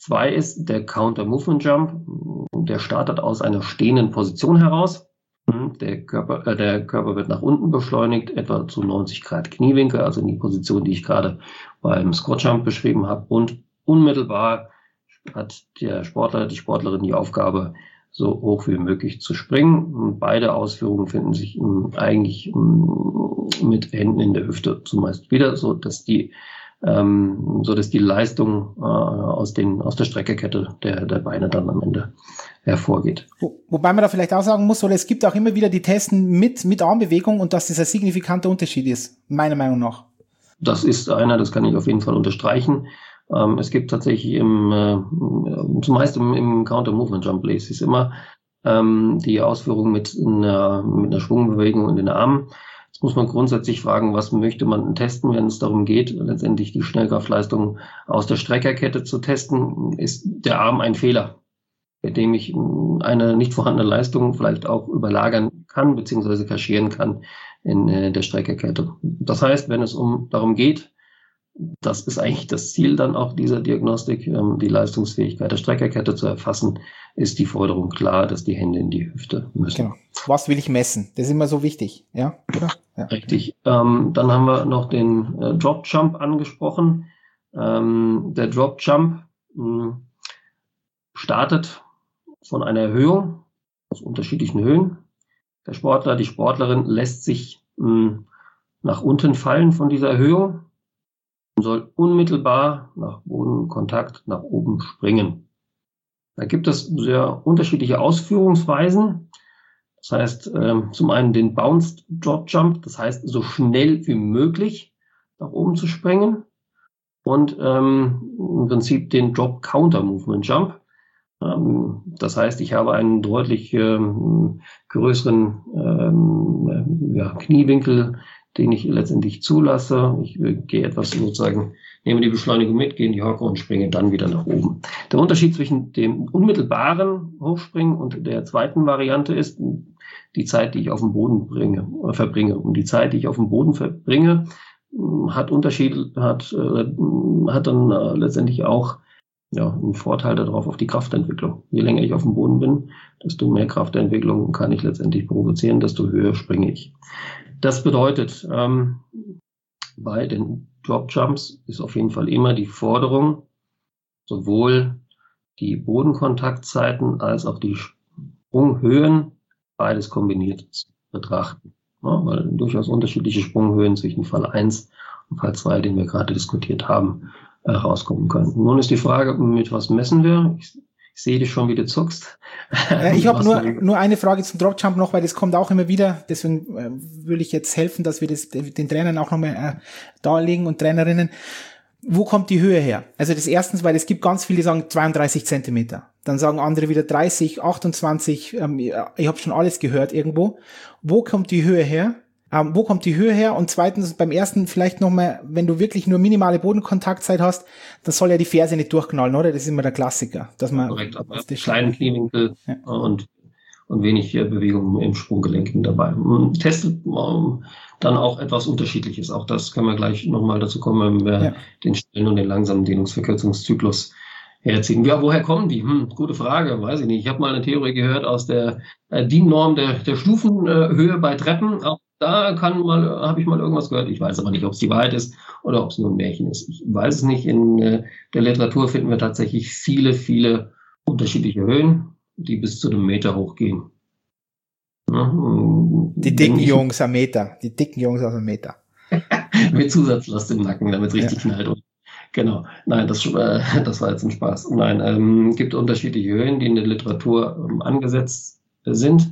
zwei ist der Counter-Movement-Jump. Der startet aus einer stehenden Position heraus. Der Körper, äh, der Körper wird nach unten beschleunigt, etwa zu neunzig Grad Kniewinkel, also in die Position, die ich gerade beim Squat-Jump beschrieben habe. Und unmittelbar hat der Sportler, die Sportlerin die Aufgabe, so hoch wie möglich zu springen. Und beide Ausführungen finden sich m, eigentlich m, mit Händen in der Hüfte zumeist wieder, so dass die, ähm, so dass die Leistung äh, aus den aus der Streckerkette der der Beine dann am Ende hervorgeht. Wo, wobei man da vielleicht auch sagen muss, oder es gibt auch immer wieder die Testen mit mit Armbewegung und dass das ein signifikanter Unterschied ist, meiner Meinung nach. Das ist einer, das kann ich auf jeden Fall unterstreichen. Ähm, es gibt tatsächlich im, äh, zumeist im, im Counter-Movement-Jump lese ich immer ähm, die Ausführung mit einer, mit einer Schwungbewegung in den Armen. Jetzt muss man grundsätzlich fragen, was möchte man testen, wenn es darum geht, letztendlich die Schnellkraftleistung aus der Streckerkette zu testen. Ist der Arm ein Fehler, mit dem ich eine nicht vorhandene Leistung vielleicht auch überlagern kann, beziehungsweise kaschieren kann in äh, der Streckerkette. Das heißt, wenn es um darum geht, das ist eigentlich das Ziel dann auch dieser Diagnostik, ähm, die Leistungsfähigkeit der Streckerkette zu erfassen, ist die Forderung klar, dass die Hände in die Hüfte müssen. Genau. Was will ich messen? Das ist immer so wichtig, ja? Oder? Ja. Richtig. Ähm, dann haben wir noch den äh, Drop Jump angesprochen. Ähm, der Drop Jump mh, startet von einer Erhöhung aus unterschiedlichen Höhen. Der Sportler, die Sportlerin lässt sich mh, nach unten fallen von dieser Erhöhung und soll unmittelbar nach Bodenkontakt nach oben springen. Da gibt es sehr unterschiedliche Ausführungsweisen. Das heißt, ähm, zum einen den Bounced Drop Jump, das heißt, so schnell wie möglich nach oben zu springen. Und ähm, im Prinzip den Drop Counter Movement Jump. Ähm, das heißt, ich habe einen deutlich ähm, größeren ähm, ja, Kniewinkel, den ich letztendlich zulasse. Ich äh, gehe etwas sozusagen, nehme die Beschleunigung mit, gehe in die Hocke und springe dann wieder nach oben. Der Unterschied zwischen dem unmittelbaren Hochspringen und der zweiten Variante ist die Zeit, die ich auf dem Boden bringe, äh, verbringe. Und die Zeit, die ich auf dem Boden verbringe, hat Unterschied, hat, äh, hat dann äh, letztendlich auch ja, einen Vorteil darauf auf die Kraftentwicklung. Je länger ich auf dem Boden bin, desto mehr Kraftentwicklung kann ich letztendlich provozieren, desto höher springe ich. Das bedeutet, ähm, bei den Drop Jumps ist auf jeden Fall immer die Forderung, sowohl die Bodenkontaktzeiten als auch die Sprunghöhen, beides kombiniert zu betrachten. Ja, weil durchaus unterschiedliche Sprunghöhen zwischen Fall eins und Fall zwei, den wir gerade diskutiert haben, äh, rauskommen können. Nun ist die Frage, mit was messen wir? Ich, ich sehe dich schon, wie du zuckst. Äh, ich habe nur, nur eine Frage zum Drop Jump noch, weil das kommt auch immer wieder. Deswegen äh, will ich jetzt helfen, dass wir das den Trainern auch nochmal äh, darlegen und Trainerinnen. Wo kommt die Höhe her? Also das erstens, weil es gibt ganz viele, die sagen zweiunddreißig Zentimeter. Dann sagen andere wieder dreißig, achtundzwanzig. Ähm, ich habe schon alles gehört irgendwo. Wo kommt die Höhe her? Ähm, wo kommt die Höhe her? Und zweitens, beim ersten vielleicht nochmal, wenn du wirklich nur minimale Bodenkontaktzeit hast, dann soll ja die Ferse nicht durchknallen, oder? Das ist immer der Klassiker. Dass man korrekt, aber kleinen Kniewinkel ja. und, und wenig Bewegung im Sprunggelenk mit dabei. Und testet ähm, dann auch etwas Unterschiedliches. Auch das können wir gleich nochmal dazu kommen, wenn wir ja. den schnellen und den langsamen Dehnungsverkürzungszyklus herziehen. Ja, woher kommen die? Hm, gute Frage, weiß ich nicht. Ich habe mal eine Theorie gehört aus der äh, D I N-Norm der, der Stufenhöhe äh, bei Treppen. Auch da kann mal, habe ich mal irgendwas gehört. Ich weiß aber nicht, ob es die Wahrheit ist oder ob es nur ein Märchen ist. Ich weiß es nicht. In äh, der Literatur finden wir tatsächlich viele, viele unterschiedliche Höhen, die bis zu einem Meter hochgehen. Ja, die dicken ich, Jungs am Meter. Die dicken Jungs aus einem Meter. Mit Zusatzlast im Nacken, damit es richtig ja. knallt. Genau. Nein, das, äh, das war jetzt ein Spaß. Nein, ähm, gibt unterschiedliche Höhen, die in der Literatur ähm, angesetzt sind.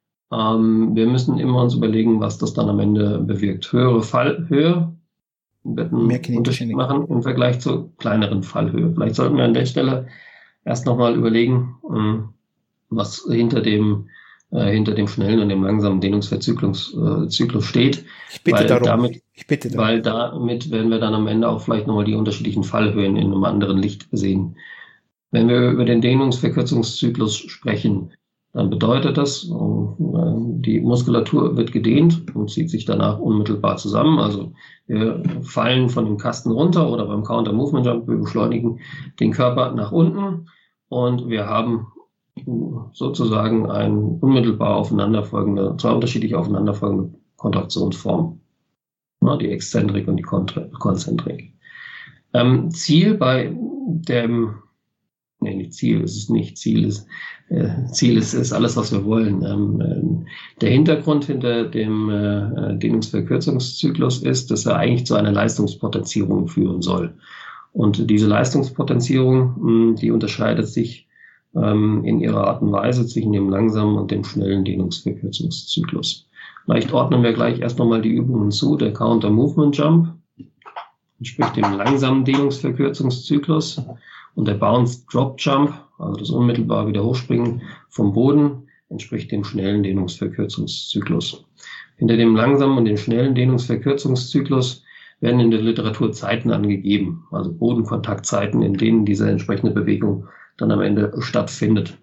Ähm, wir müssen immer uns überlegen, was das dann am Ende bewirkt. Höhere Fallhöhe wird einen Unterschied machen im Vergleich zur kleineren Fallhöhe. Vielleicht sollten wir an der Stelle erst nochmal überlegen, ähm, was hinter dem äh, hinter dem schnellen und dem langsamen Dehnungsverzyklungszyklus äh, steht. Ich bitte weil darum. Damit, ich bitte darum. Weil damit werden wir dann am Ende auch vielleicht nochmal die unterschiedlichen Fallhöhen in einem anderen Licht sehen. Wenn wir über den Dehnungsverkürzungszyklus sprechen, dann bedeutet das, die Muskulatur wird gedehnt und zieht sich danach unmittelbar zusammen. Also wir fallen von dem Kasten runter oder beim Counter Movement Jump, wir beschleunigen den Körper nach unten und wir haben sozusagen ein unmittelbar aufeinanderfolgende, zwei unterschiedlich aufeinanderfolgende Kontraktionsformen. Ja, die Exzentrik und die Konzentrik. Ähm, Ziel bei dem Nee, nicht Ziel ist es nicht. Ziel ist, äh, Ziel ist, ist alles, was wir wollen. Ähm, äh, der Hintergrund hinter dem äh, Dehnungsverkürzungszyklus ist, dass er eigentlich zu einer Leistungspotenzierung führen soll. Und diese Leistungspotenzierung, mh, die unterscheidet sich ähm, in ihrer Art und Weise zwischen dem langsamen und dem schnellen Dehnungsverkürzungszyklus. Vielleicht ordnen wir gleich erst nochmal die Übungen zu. Der Counter Movement Jump entspricht dem langsamen Dehnungsverkürzungszyklus. Und der Bounce Drop Jump, also das unmittelbare Wiederhochspringen vom Boden, entspricht dem schnellen Dehnungsverkürzungszyklus. Hinter dem langsamen und dem schnellen Dehnungsverkürzungszyklus werden in der Literatur Zeiten angegeben, also Bodenkontaktzeiten, in denen diese entsprechende Bewegung dann am Ende stattfindet.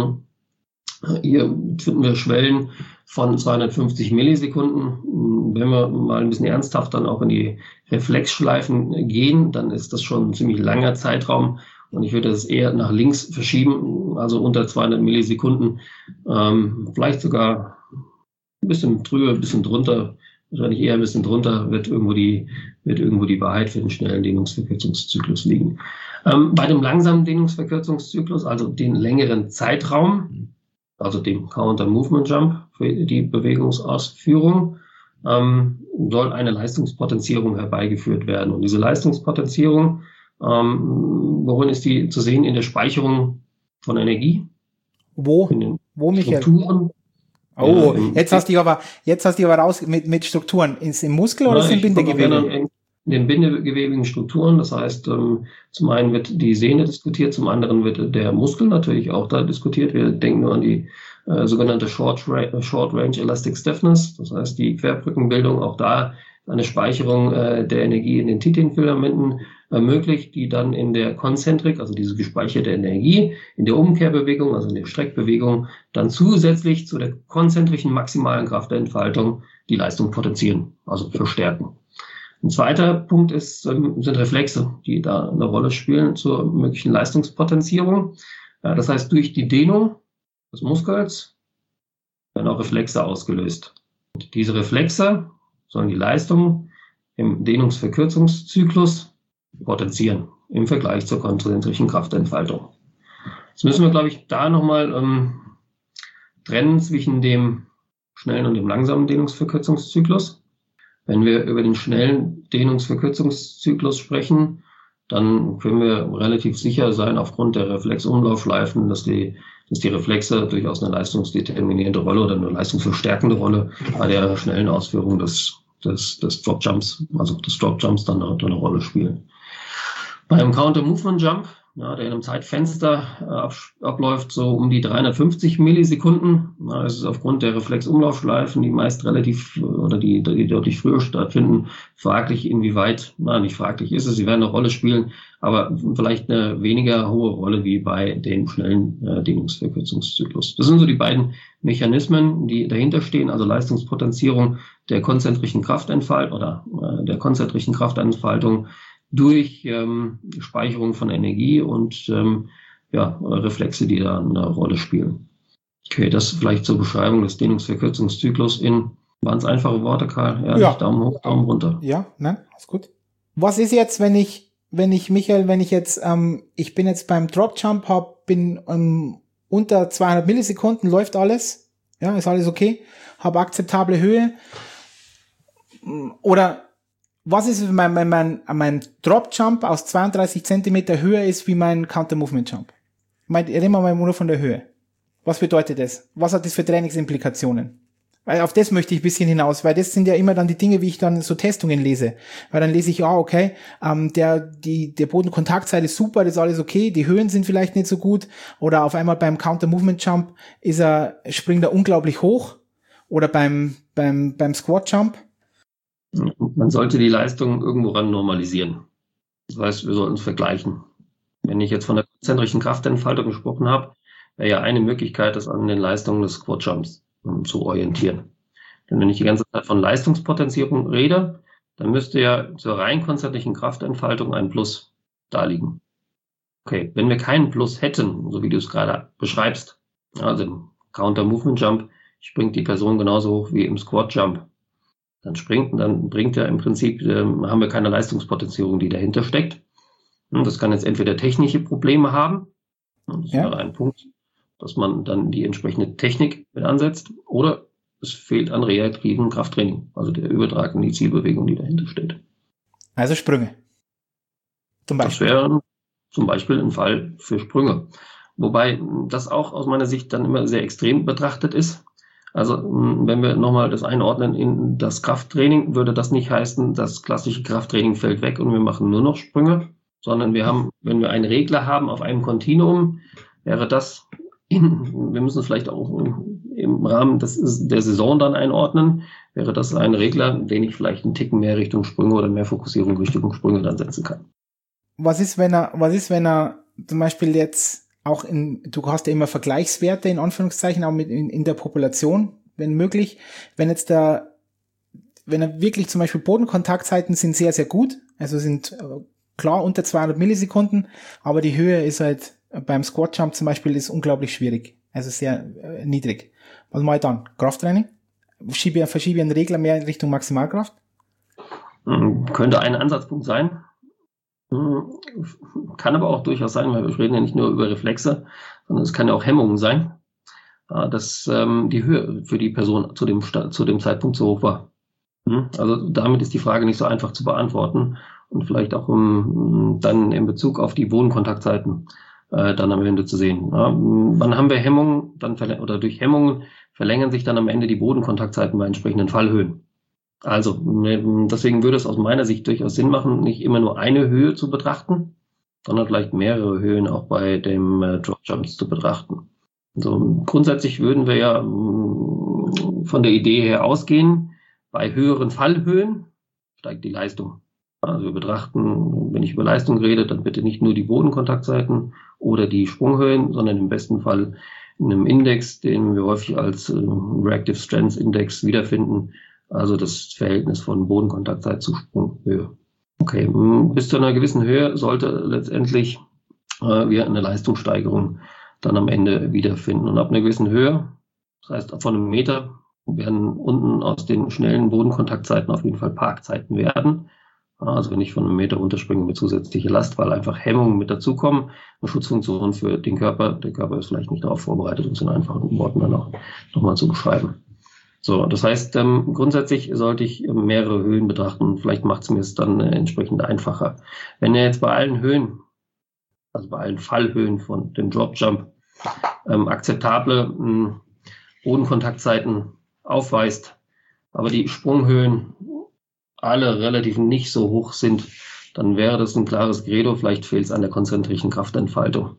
Hier finden wir Schwellen von zweihundertfünfzig Millisekunden. Wenn wir mal ein bisschen ernsthaft dann auch in die Reflexschleifen gehen, dann ist das schon ein ziemlich langer Zeitraum. Und ich würde es eher nach links verschieben, also unter zweihundert Millisekunden, ähm, vielleicht sogar ein bisschen drüber, ein bisschen drunter, wahrscheinlich eher ein bisschen drunter, wird irgendwo die, wird irgendwo die Wahrheit für den schnellen Dehnungsverkürzungszyklus liegen. Ähm, bei dem langsamen Dehnungsverkürzungszyklus, also den längeren Zeitraum, also dem Counter Movement Jump für die Bewegungsausführung, ähm, soll eine Leistungspotenzierung herbeigeführt werden. Und diese Leistungspotenzierung, ähm, worin ist die zu sehen? In der Speicherung von Energie. Wo? In den Wo, Michael? Strukturen. Oh, ja, jetzt hast du aber, jetzt hast du aber raus mit, mit Strukturen. Ist im Muskel oder ist im Bindegewebe? In den bindegewebigen Strukturen, das heißt, ähm, zum einen wird die Sehne diskutiert, zum anderen wird der Muskel natürlich auch da diskutiert. Wir denken nur an die äh, sogenannte Short, Ra- Short Range Elastic Stiffness, das heißt die Querbrückenbildung, auch da eine Speicherung äh, der Energie in den Titinfilamenten ermöglicht, die dann in der Konzentrik, also diese gespeicherte Energie, in der Umkehrbewegung, also in der Streckbewegung, dann zusätzlich zu der konzentrischen maximalen Kraft der Entfaltung die Leistung potenzieren, also verstärken. Ein zweiter Punkt ist, sind Reflexe, die da eine Rolle spielen zur möglichen Leistungspotenzierung. Das heißt, durch die Dehnung des Muskels werden auch Reflexe ausgelöst. Und diese Reflexe sollen die Leistung im Dehnungsverkürzungszyklus potenzieren im Vergleich zur konzentrischen Kraftentfaltung. Jetzt müssen wir, glaube ich, da nochmal ähm, trennen zwischen dem schnellen und dem langsamen Dehnungsverkürzungszyklus. Wenn wir über den schnellen Dehnungsverkürzungszyklus sprechen, dann können wir relativ sicher sein, aufgrund der Reflexumlaufschleifen, dass die, dass die Reflexe durchaus eine leistungsdeterminierende Rolle oder eine leistungsverstärkende Rolle bei der schnellen Ausführung des, des, des Drop Jumps, also des Drop Jumps dann eine, eine Rolle spielen. Beim Counter Movement Jump, ja, der in einem Zeitfenster äh, ab, abläuft, so um die dreihundertfünfzig Millisekunden. Ja, das ist aufgrund der Reflexumlaufschleifen, die meist relativ oder die, die deutlich früher stattfinden, fraglich, inwieweit, na, nicht fraglich ist es, sie werden eine Rolle spielen, aber vielleicht eine weniger hohe Rolle wie bei dem schnellen äh, Dehnungsverkürzungszyklus. Das sind so die beiden Mechanismen, die dahinter stehen, also Leistungspotenzierung der konzentrischen Kraftentfaltung oder äh, der konzentrischen Kraftentfaltung durch ähm, Speicherung von Energie und ähm, ja, Reflexe, die da eine Rolle spielen. Okay, das vielleicht zur Beschreibung des Dehnungsverkürzungszyklus in ganz einfache Worte, Karl. Ja, Ja. Daumen hoch, Daumen runter. Ja, nein, ist gut. Was ist jetzt, wenn ich, wenn ich, Michael, wenn ich jetzt, ähm, ich bin jetzt beim Drop Jump, hab, bin ähm, unter zweihundert Millisekunden, läuft alles, ja, ist alles okay, habe akzeptable Höhe, oder was ist, wenn mein, mein, mein, mein Drop Jump aus zweiunddreißig Zentimeter höher ist wie mein Counter Movement Jump? Ich meine, reden wir mal nur von der Höhe. Was bedeutet das? Was hat das für Trainingsimplikationen? Weil auf das möchte ich ein bisschen hinaus, weil das sind ja immer dann die Dinge, wie ich dann so Testungen lese. Weil dann lese ich, ah, okay, ähm, der, die, der Bodenkontaktzeit ist super, das ist alles okay, die Höhen sind vielleicht nicht so gut, oder auf einmal beim Counter Movement Jump ist er, springt er unglaublich hoch, oder beim, beim, beim Squat Jump. Man sollte die Leistung irgendwo ran normalisieren. Das heißt, wir sollten es vergleichen. Wenn ich jetzt von der konzentrischen Kraftentfaltung gesprochen habe, wäre ja eine Möglichkeit, das an den Leistungen des Squat Jumps um, zu orientieren. Denn wenn ich die ganze Zeit von Leistungspotenzierung rede, dann müsste ja zur rein konzertlichen Kraftentfaltung ein Plus da liegen. Okay, wenn wir keinen Plus hätten, so wie du es gerade beschreibst, also im Counter-Movement-Jump springt die Person genauso hoch wie im Squat-Jump, dann springt, dann bringt ja im Prinzip, äh, haben wir keine Leistungspotenzierung, die dahinter steckt. Und das kann jetzt entweder technische Probleme haben, das ja. wäre ein Punkt, dass man dann die entsprechende Technik mit ansetzt, oder es fehlt an reaktivem Krafttraining, also der Übertrag in die Zielbewegung, die dahinter steht. Also Sprünge. Zum Beispiel. Das wäre zum Beispiel ein Fall für Sprünge. Wobei das auch aus meiner Sicht dann immer sehr extrem betrachtet ist. Also wenn wir nochmal das einordnen in das Krafttraining, würde das nicht heißen, das klassische Krafttraining fällt weg und wir machen nur noch Sprünge, sondern wir haben, wenn wir einen Regler haben auf einem Kontinuum, wäre das, in, wir müssen es vielleicht auch im Rahmen des, der Saison dann einordnen, wäre das ein Regler, den ich vielleicht einen Ticken mehr Richtung Sprünge oder mehr Fokussierung Richtung Sprünge dann setzen kann. Was ist, wenn er, was ist, wenn er zum Beispiel jetzt auch in, du hast ja immer Vergleichswerte in Anführungszeichen, auch mit in, in der Population, wenn möglich. Wenn jetzt der, wenn er wirklich zum Beispiel Bodenkontaktzeiten sind sehr, sehr gut, also sind äh, klar unter zweihundert Millisekunden, aber die Höhe ist halt beim Squat Jump zum Beispiel ist unglaublich schwierig, also sehr äh, niedrig. Was mache ich dann? Krafttraining? Schiebe, verschiebe ich einen Regler mehr in Richtung Maximalkraft? Könnte ein Ansatzpunkt sein. Kann aber auch durchaus sein, weil wir reden ja nicht nur über Reflexe, sondern es kann ja auch Hemmungen sein, dass ähm, die Höhe für die Person zu dem, zu dem Zeitpunkt so hoch war. Also damit ist die Frage nicht so einfach zu beantworten und vielleicht auch um, dann in Bezug auf die Bodenkontaktzeiten äh, dann am Ende zu sehen. Ja, wann haben wir Hemmungen, dann verläng- oder durch Hemmungen verlängern sich dann am Ende die Bodenkontaktzeiten bei entsprechenden Fallhöhen. Also deswegen würde es aus meiner Sicht durchaus Sinn machen, nicht immer nur eine Höhe zu betrachten, sondern vielleicht mehrere Höhen auch bei dem äh, Drop Jumps zu betrachten. Also grundsätzlich würden wir ja mh, von der Idee her ausgehen, bei höheren Fallhöhen steigt die Leistung. Also wir betrachten, wenn ich über Leistung rede, dann bitte nicht nur die Bodenkontaktzeiten oder die Sprunghöhen, sondern im besten Fall in einem Index, den wir häufig als äh, Reactive Strength Index wiederfinden, also das Verhältnis von Bodenkontaktzeit zu Sprunghöhe. Okay, bis zu einer gewissen Höhe sollte letztendlich äh, wir eine Leistungssteigerung dann am Ende wiederfinden. Und ab einer gewissen Höhe, das heißt von einem Meter, werden unten aus den schnellen Bodenkontaktzeiten auf jeden Fall Parkzeiten werden. Also wenn ich von einem Meter runterspringe mit zusätzlicher Last, weil einfach Hemmungen mit dazukommen, eine Schutzfunktion für den Körper. Der Körper ist vielleicht nicht darauf vorbereitet, um es in einfachen Worten dann auch nochmal zu beschreiben. So, das heißt, ähm, grundsätzlich sollte ich mehrere Höhen betrachten. Vielleicht macht es mir es dann äh, entsprechend einfacher. Wenn er jetzt bei allen Höhen, also bei allen Fallhöhen von dem Drop Jump, ähm, akzeptable ähm, Bodenkontaktzeiten aufweist, aber die Sprunghöhen alle relativ nicht so hoch sind, dann wäre das ein klares Credo. Vielleicht fehlt es an der konzentrischen Kraftentfaltung.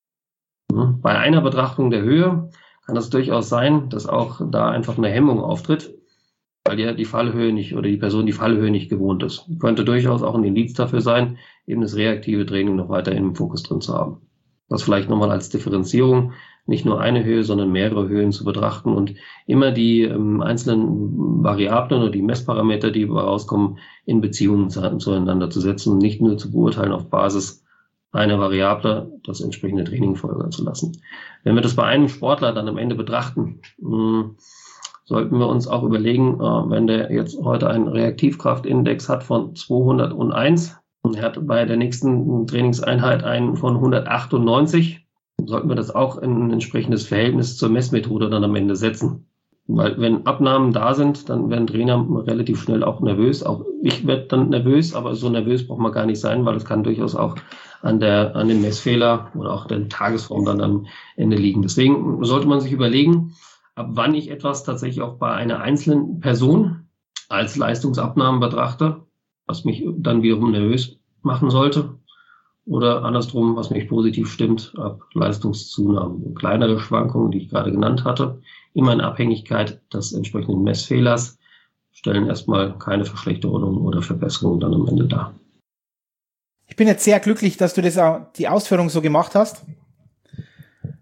Ja, bei einer Betrachtung der Höhe kann es durchaus sein, dass auch da einfach eine Hemmung auftritt, weil ja die Fallhöhe nicht oder die Person die Fallhöhe nicht gewohnt ist. Könnte durchaus auch ein Indiz dafür sein, eben das reaktive Training noch weiterhin im Fokus drin zu haben. Das vielleicht nochmal als Differenzierung, nicht nur eine Höhe, sondern mehrere Höhen zu betrachten und immer die ähm, einzelnen Variablen oder die Messparameter, die rauskommen, in Beziehungen zu, zueinander zu setzen und nicht nur zu beurteilen auf Basis einer Variable das entsprechende Training folgen zu lassen. Wenn wir das bei einem Sportler dann am Ende betrachten, mh, sollten wir uns auch überlegen, äh, wenn der jetzt heute einen Reaktivkraftindex hat von zweihunderteins und er hat bei der nächsten Trainingseinheit einen von hundertachtundneunzig, sollten wir das auch in ein entsprechendes Verhältnis zur Messmethode dann am Ende setzen. Weil wenn Abnahmen da sind, dann werden Trainer relativ schnell auch nervös. Auch ich werde dann nervös, aber so nervös braucht man gar nicht sein, weil es kann durchaus auch an der an dem Messfehler oder auch der Tagesform dann am Ende liegen. Deswegen sollte man sich überlegen, ab wann ich etwas tatsächlich auch bei einer einzelnen Person als Leistungsabnahmen betrachte, was mich dann wiederum nervös machen sollte. Oder andersrum, was mich positiv stimmt, ab Leistungszunahmen. Kleinere Schwankungen, die ich gerade genannt hatte, immer in Abhängigkeit des entsprechenden Messfehlers, stellen erstmal keine Verschlechterung oder Verbesserung dann am Ende dar. Ich bin jetzt sehr glücklich, dass du das auch, die Ausführung so gemacht hast.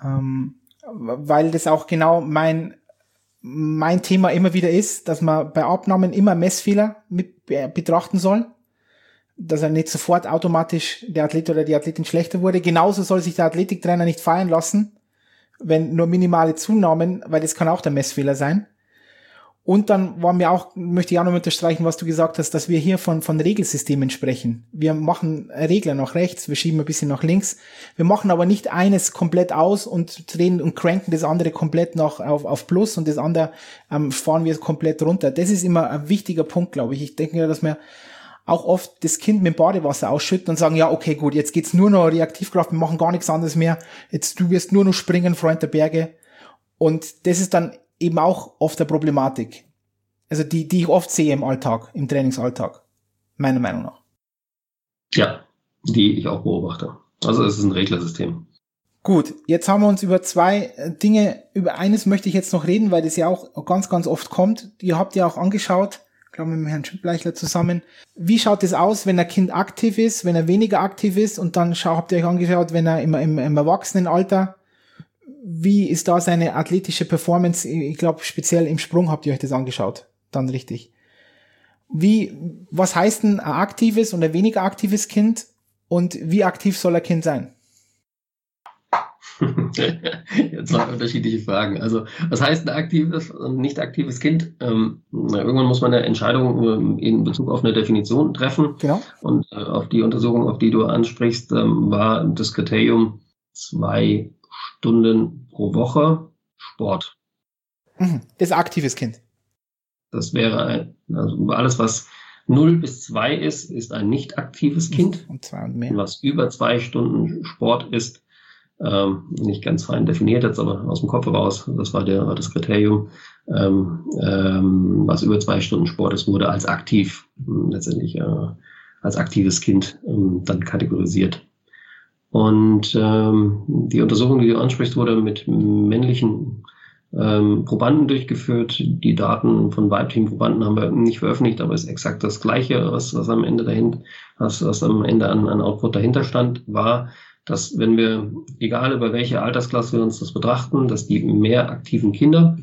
ähm, weil das auch genau mein mein Thema immer wieder ist, dass man bei Abnahmen immer Messfehler mit betrachten soll, dass er nicht sofort automatisch der Athlet oder die Athletin schlechter wurde. Genauso soll sich der Athletiktrainer nicht feiern lassen, wenn nur minimale Zunahmen, weil das kann auch der Messfehler sein. Und dann war mir auch, möchte ich auch noch unterstreichen, was du gesagt hast, dass wir hier von, von Regelsystemen sprechen. Wir machen Regler nach rechts, wir schieben ein bisschen nach links. Wir machen aber nicht eines komplett aus und drehen und cranken das andere komplett noch auf, auf Plus und das andere ähm, fahren wir komplett runter. Das ist immer ein wichtiger Punkt, glaube ich. Ich denke ja, dass wir auch oft das Kind mit dem Badewasser ausschütten und sagen, ja, okay, gut, jetzt geht's nur noch Reaktivkraft, wir machen gar nichts anderes mehr. Jetzt, du wirst nur noch springen, Freund der Berge. Und das ist dann eben auch oft eine Problematik. Also die, die ich oft sehe im Alltag, im Trainingsalltag. Meiner Meinung nach. Ja, die ich auch beobachte. Also es ist ein Reglersystem. Gut, jetzt haben wir uns über zwei Dinge, über eines möchte ich jetzt noch reden, weil das ja auch ganz, ganz oft kommt. Ihr habt ja auch angeschaut, ich glaube mit dem Herrn Schildbleichler zusammen. Wie schaut es aus, wenn ein Kind aktiv ist, wenn er weniger aktiv ist? Und dann schau, habt ihr euch angeschaut, wenn er im, im, im Erwachsenenalter, wie ist da seine athletische Performance? Ich glaube, speziell im Sprung habt ihr euch das angeschaut. Dann richtig. Wie, was heißt denn ein aktives und ein weniger aktives Kind? Und wie aktiv soll ein Kind sein? Jetzt zwei unterschiedliche Fragen. Also, was heißt ein aktives und nicht aktives Kind? Ähm, irgendwann muss man eine Entscheidung in Bezug auf eine Definition treffen. Genau. Und äh, auf die Untersuchung, auf die du ansprichst, ähm, war das Kriterium zwei Stunden pro Woche Sport. Das ist ein aktives Kind. Das wäre ein, also alles, was null bis zwei ist, ist ein nicht aktives Kind. Und zwei und mehr. Was über zwei Stunden Sport ist, ähm, nicht ganz fein definiert jetzt, aber aus dem Kopf raus, das war der, war das Kriterium, ähm, ähm, was über zwei Stunden Sport ist, wurde als aktiv, letztendlich äh, als aktives Kind ähm, dann kategorisiert. Und ähm, die Untersuchung, die du ansprichst, wurde mit männlichen ähm, Probanden durchgeführt. Die Daten von weiblichen Probanden haben wir nicht veröffentlicht, aber es ist exakt das Gleiche, was, was am Ende dahin, was, was am Ende an, an Output dahinter stand, war, dass wenn wir, egal über welche Altersklasse wir uns das betrachten, dass die mehr aktiven Kinder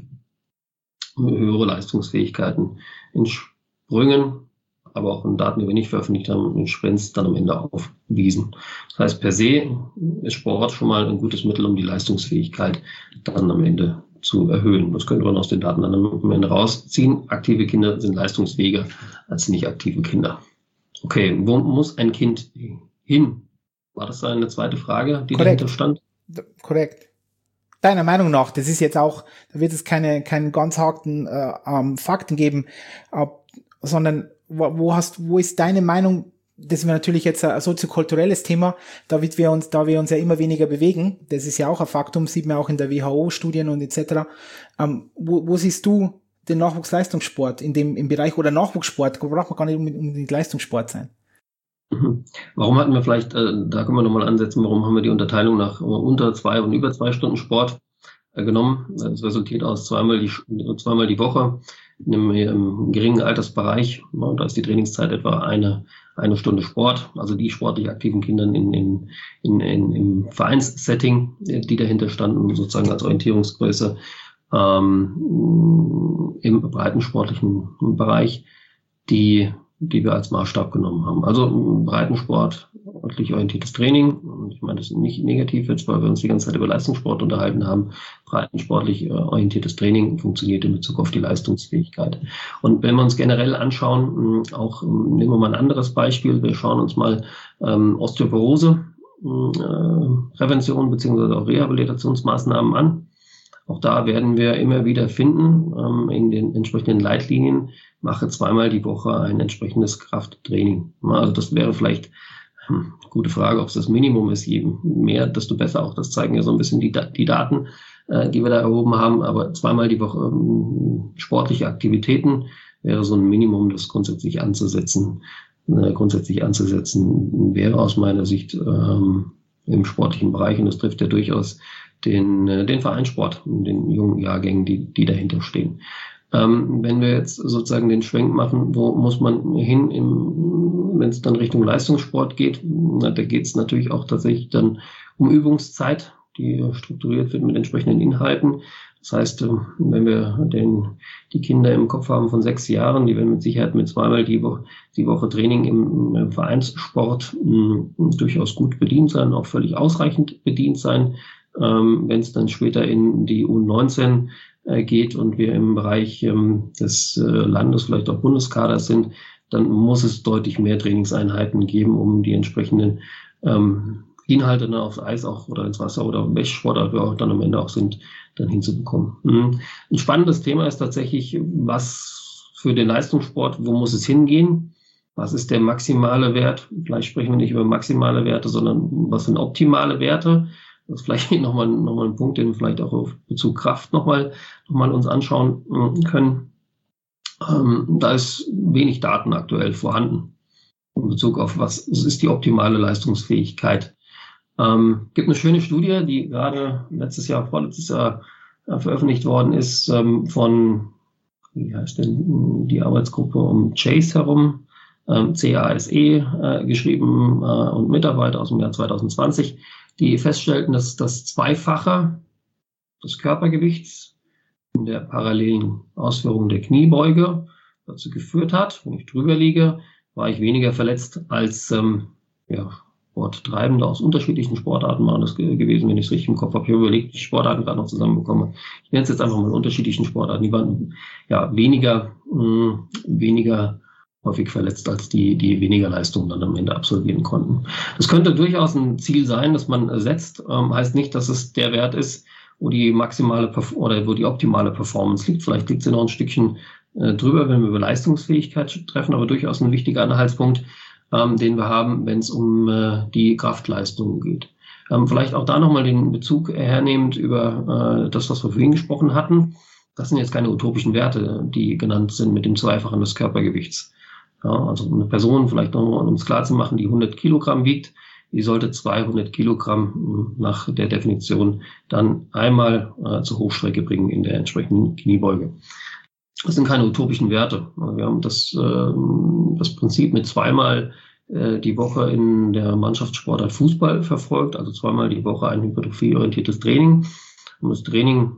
höhere Leistungsfähigkeiten in Sprüngen, aber auch in Daten, die wir nicht veröffentlicht haben, in Sprints dann am Ende aufwiesen. Das heißt, per se ist Sport schon mal ein gutes Mittel, um die Leistungsfähigkeit dann am Ende zu erhöhen. Das könnte man aus den Daten dann am Ende rausziehen. Aktive Kinder sind leistungsfähiger als nicht aktive Kinder. Okay, wo muss ein Kind hin? War das eine zweite Frage, die Korrekt. dahinter stand? Korrekt. Deiner Meinung nach, das ist jetzt auch, da wird es keine, keine ganz harten äh, ähm, Fakten geben, äh, sondern wo, wo hast, wo ist deine Meinung? Das wäre natürlich jetzt ein soziokulturelles Thema, da wir uns, da wir uns ja immer weniger bewegen. Das ist ja auch ein Faktum, sieht man auch in der W H O-Studien und et cetera. Ähm, wo, wo siehst du den Nachwuchsleistungssport in dem im Bereich oder Nachwuchssport? Braucht man gar nicht unbedingt Leistungssport sein. Mhm. Warum hatten wir vielleicht, äh, da können wir nochmal ansetzen, warum haben wir die Unterteilung nach unter zwei und über zwei Stunden Sport äh, genommen? Das resultiert aus zweimal die, zweimal die Woche in einem, im geringen Altersbereich. Ja, da ist die Trainingszeit etwa eine, eine Stunde Sport. Also die sportlich aktiven Kindern in, in, in, in, im Vereinssetting, die dahinter standen, sozusagen als Orientierungsgröße ähm, im breitensportlichen Bereich, die die wir als Maßstab genommen haben. Also Breitensport, ordentlich orientiertes Training. Und ich meine, das ist nicht negativ jetzt, weil wir uns die ganze Zeit über Leistungssport unterhalten haben. Breitensportlich äh, orientiertes Training funktioniert in Bezug auf die Leistungsfähigkeit. Und wenn wir uns generell anschauen, mh, auch mh, nehmen wir mal ein anderes Beispiel. Wir schauen uns mal ähm, Osteoporose, äh, Prävention beziehungsweise auch Rehabilitationsmaßnahmen an. Auch da werden wir immer wieder finden, ähm, in den entsprechenden Leitlinien, mache zweimal die Woche ein entsprechendes Krafttraining. Also das wäre vielleicht, hm, gute Frage, ob es das Minimum ist. Je mehr, desto besser. Auch das zeigen ja so ein bisschen die, die Daten, äh, die wir da erhoben haben. Aber zweimal die Woche ähm, sportliche Aktivitäten wäre so ein Minimum, das grundsätzlich anzusetzen, äh, grundsätzlich anzusetzen, wäre aus meiner Sicht ähm, im sportlichen Bereich, und das trifft ja durchaus den, den Vereinssport, den jungen Jahrgängen, die, die dahinter stehen. Ähm, wenn wir jetzt sozusagen den Schwenk machen, wo muss man hin, wenn es dann Richtung Leistungssport geht, na, da geht es natürlich auch tatsächlich dann um Übungszeit, die strukturiert wird mit entsprechenden Inhalten. Das heißt, wenn wir den, die Kinder im Kopf haben von sechs Jahren, die werden mit Sicherheit mit zweimal die Woche, die Woche Training im, im Vereinssport mh, durchaus gut bedient sein, auch völlig ausreichend bedient sein. Ähm, wenn es dann später in die U neunzehn äh, geht und wir im Bereich ähm, des äh, Landes, vielleicht auch Bundeskaders sind, dann muss es deutlich mehr Trainingseinheiten geben, um die entsprechenden ähm, Inhalte dann aufs Eis auch oder ins Wasser oder welche Sportart wir auch dann am Ende auch sind, dann hinzubekommen. Mhm. Ein spannendes Thema ist tatsächlich, was für den Leistungssport, wo muss es hingehen? Was ist der maximale Wert? Vielleicht sprechen wir nicht über maximale Werte, sondern was sind optimale Werte? Das ist vielleicht nochmal noch mal ein Punkt, den wir vielleicht auch auf Bezug Kraft nochmal noch mal uns anschauen können. Ähm, da ist wenig Daten aktuell vorhanden in Bezug auf was ist die optimale Leistungsfähigkeit. Ähm, gibt eine schöne Studie, die gerade letztes Jahr, vorletztes Jahr äh, veröffentlicht worden ist, ähm, von, wie heißt denn die Arbeitsgruppe um Chase herum, ähm, C A S E äh, geschrieben äh, und Mitarbeiter aus dem Jahr zwanzig zwanzig, die feststellten, dass das Zweifache des Körpergewichts in der parallelen Ausführung der Kniebeuge dazu geführt hat, wenn ich drüber liege, war ich weniger verletzt als ähm, ja, Sporttreibende aus unterschiedlichen Sportarten waren das ge- gewesen, wenn ich es richtig im Kopf habe. Ich habe überlegt, die Sportarten gerade noch zusammenbekomme. Ich nenne es jetzt einfach mal unterschiedlichen Sportarten. Die waren ja weniger, mh, weniger häufig verletzt als die, die weniger Leistung dann am Ende absolvieren konnten. Das könnte durchaus ein Ziel sein, das man setzt. Ähm, heißt nicht, dass es der Wert ist, wo die maximale Perf- oder wo die optimale Performance liegt. Vielleicht liegt sie noch ein Stückchen äh, drüber, wenn wir über Leistungsfähigkeit treffen, aber durchaus ein wichtiger Anhaltspunkt, ähm, den wir haben, wenn es um äh, die Kraftleistung geht. Ähm, vielleicht auch da nochmal den Bezug hernehmend über äh, das, was wir vorhin gesprochen hatten. Das sind jetzt keine utopischen Werte, die genannt sind mit dem Zweifachen des Körpergewichts. Ja, also eine Person, vielleicht nochmal, um es klar zu machen, die hundert Kilogramm wiegt, die sollte zweihundert Kilogramm nach der Definition dann einmal äh, zur Hochstrecke bringen in der entsprechenden Kniebeuge. Das sind keine utopischen Werte. Wir haben das, äh, das Prinzip mit zweimal äh, die Woche in der Mannschaftssportart Fußball verfolgt, also zweimal die Woche ein hypertrophieorientiertes Training. Wir haben das Training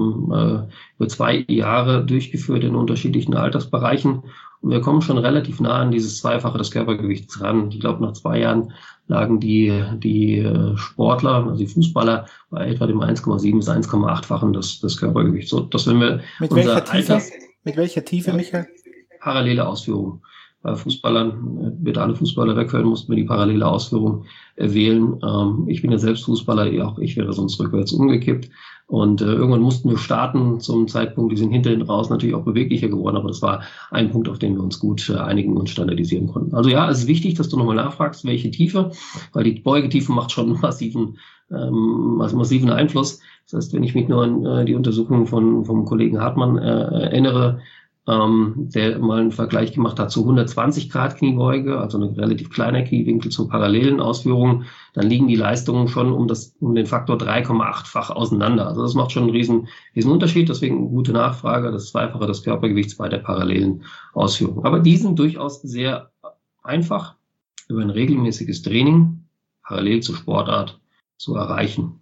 äh, über zwei Jahre durchgeführt in unterschiedlichen Altersbereichen. Und wir kommen schon relativ nah an dieses Zweifache des Körpergewichts ran. Ich glaube, nach zwei Jahren lagen die, die Sportler, also die Fußballer, bei etwa dem eins Komma sieben bis eins Komma acht-fachen des, des Körpergewichts. So, dass wenn wir Mit welcher Tiefe? Alters, Mit welcher Tiefe, Michael? Parallele Ausführung. Bei Fußballern, wird alle Fußballer weghören, mussten wir die parallele Ausführung wählen. Ähm, ich bin ja selbst Fußballer, auch ich wäre sonst rückwärts umgekippt. Und äh, irgendwann mussten wir starten zum Zeitpunkt, die sind hinterhin raus natürlich auch beweglicher geworden, aber das war ein Punkt, auf den wir uns gut äh, einigen und standardisieren konnten. Also ja, es ist wichtig, dass du nochmal nachfragst, welche Tiefe, weil die Beugetiefe macht schon einen massiven, ähm, massiven Einfluss. Das heißt, wenn ich mich nur an äh, die Untersuchung von vom Kollegen Hartmann äh, erinnere, Ähm, der mal einen Vergleich gemacht hat zu hundertzwanzig Grad Kniebeuge, also ein relativ kleiner Kniewinkel zur parallelen Ausführung, dann liegen die Leistungen schon um das um den Faktor drei Komma acht-fach auseinander. Also das macht schon einen riesen, riesen Unterschied, deswegen eine gute Nachfrage, das Zweifache des Körpergewichts bei der parallelen Ausführung. Aber die sind durchaus sehr einfach über ein regelmäßiges Training parallel zur Sportart zu erreichen.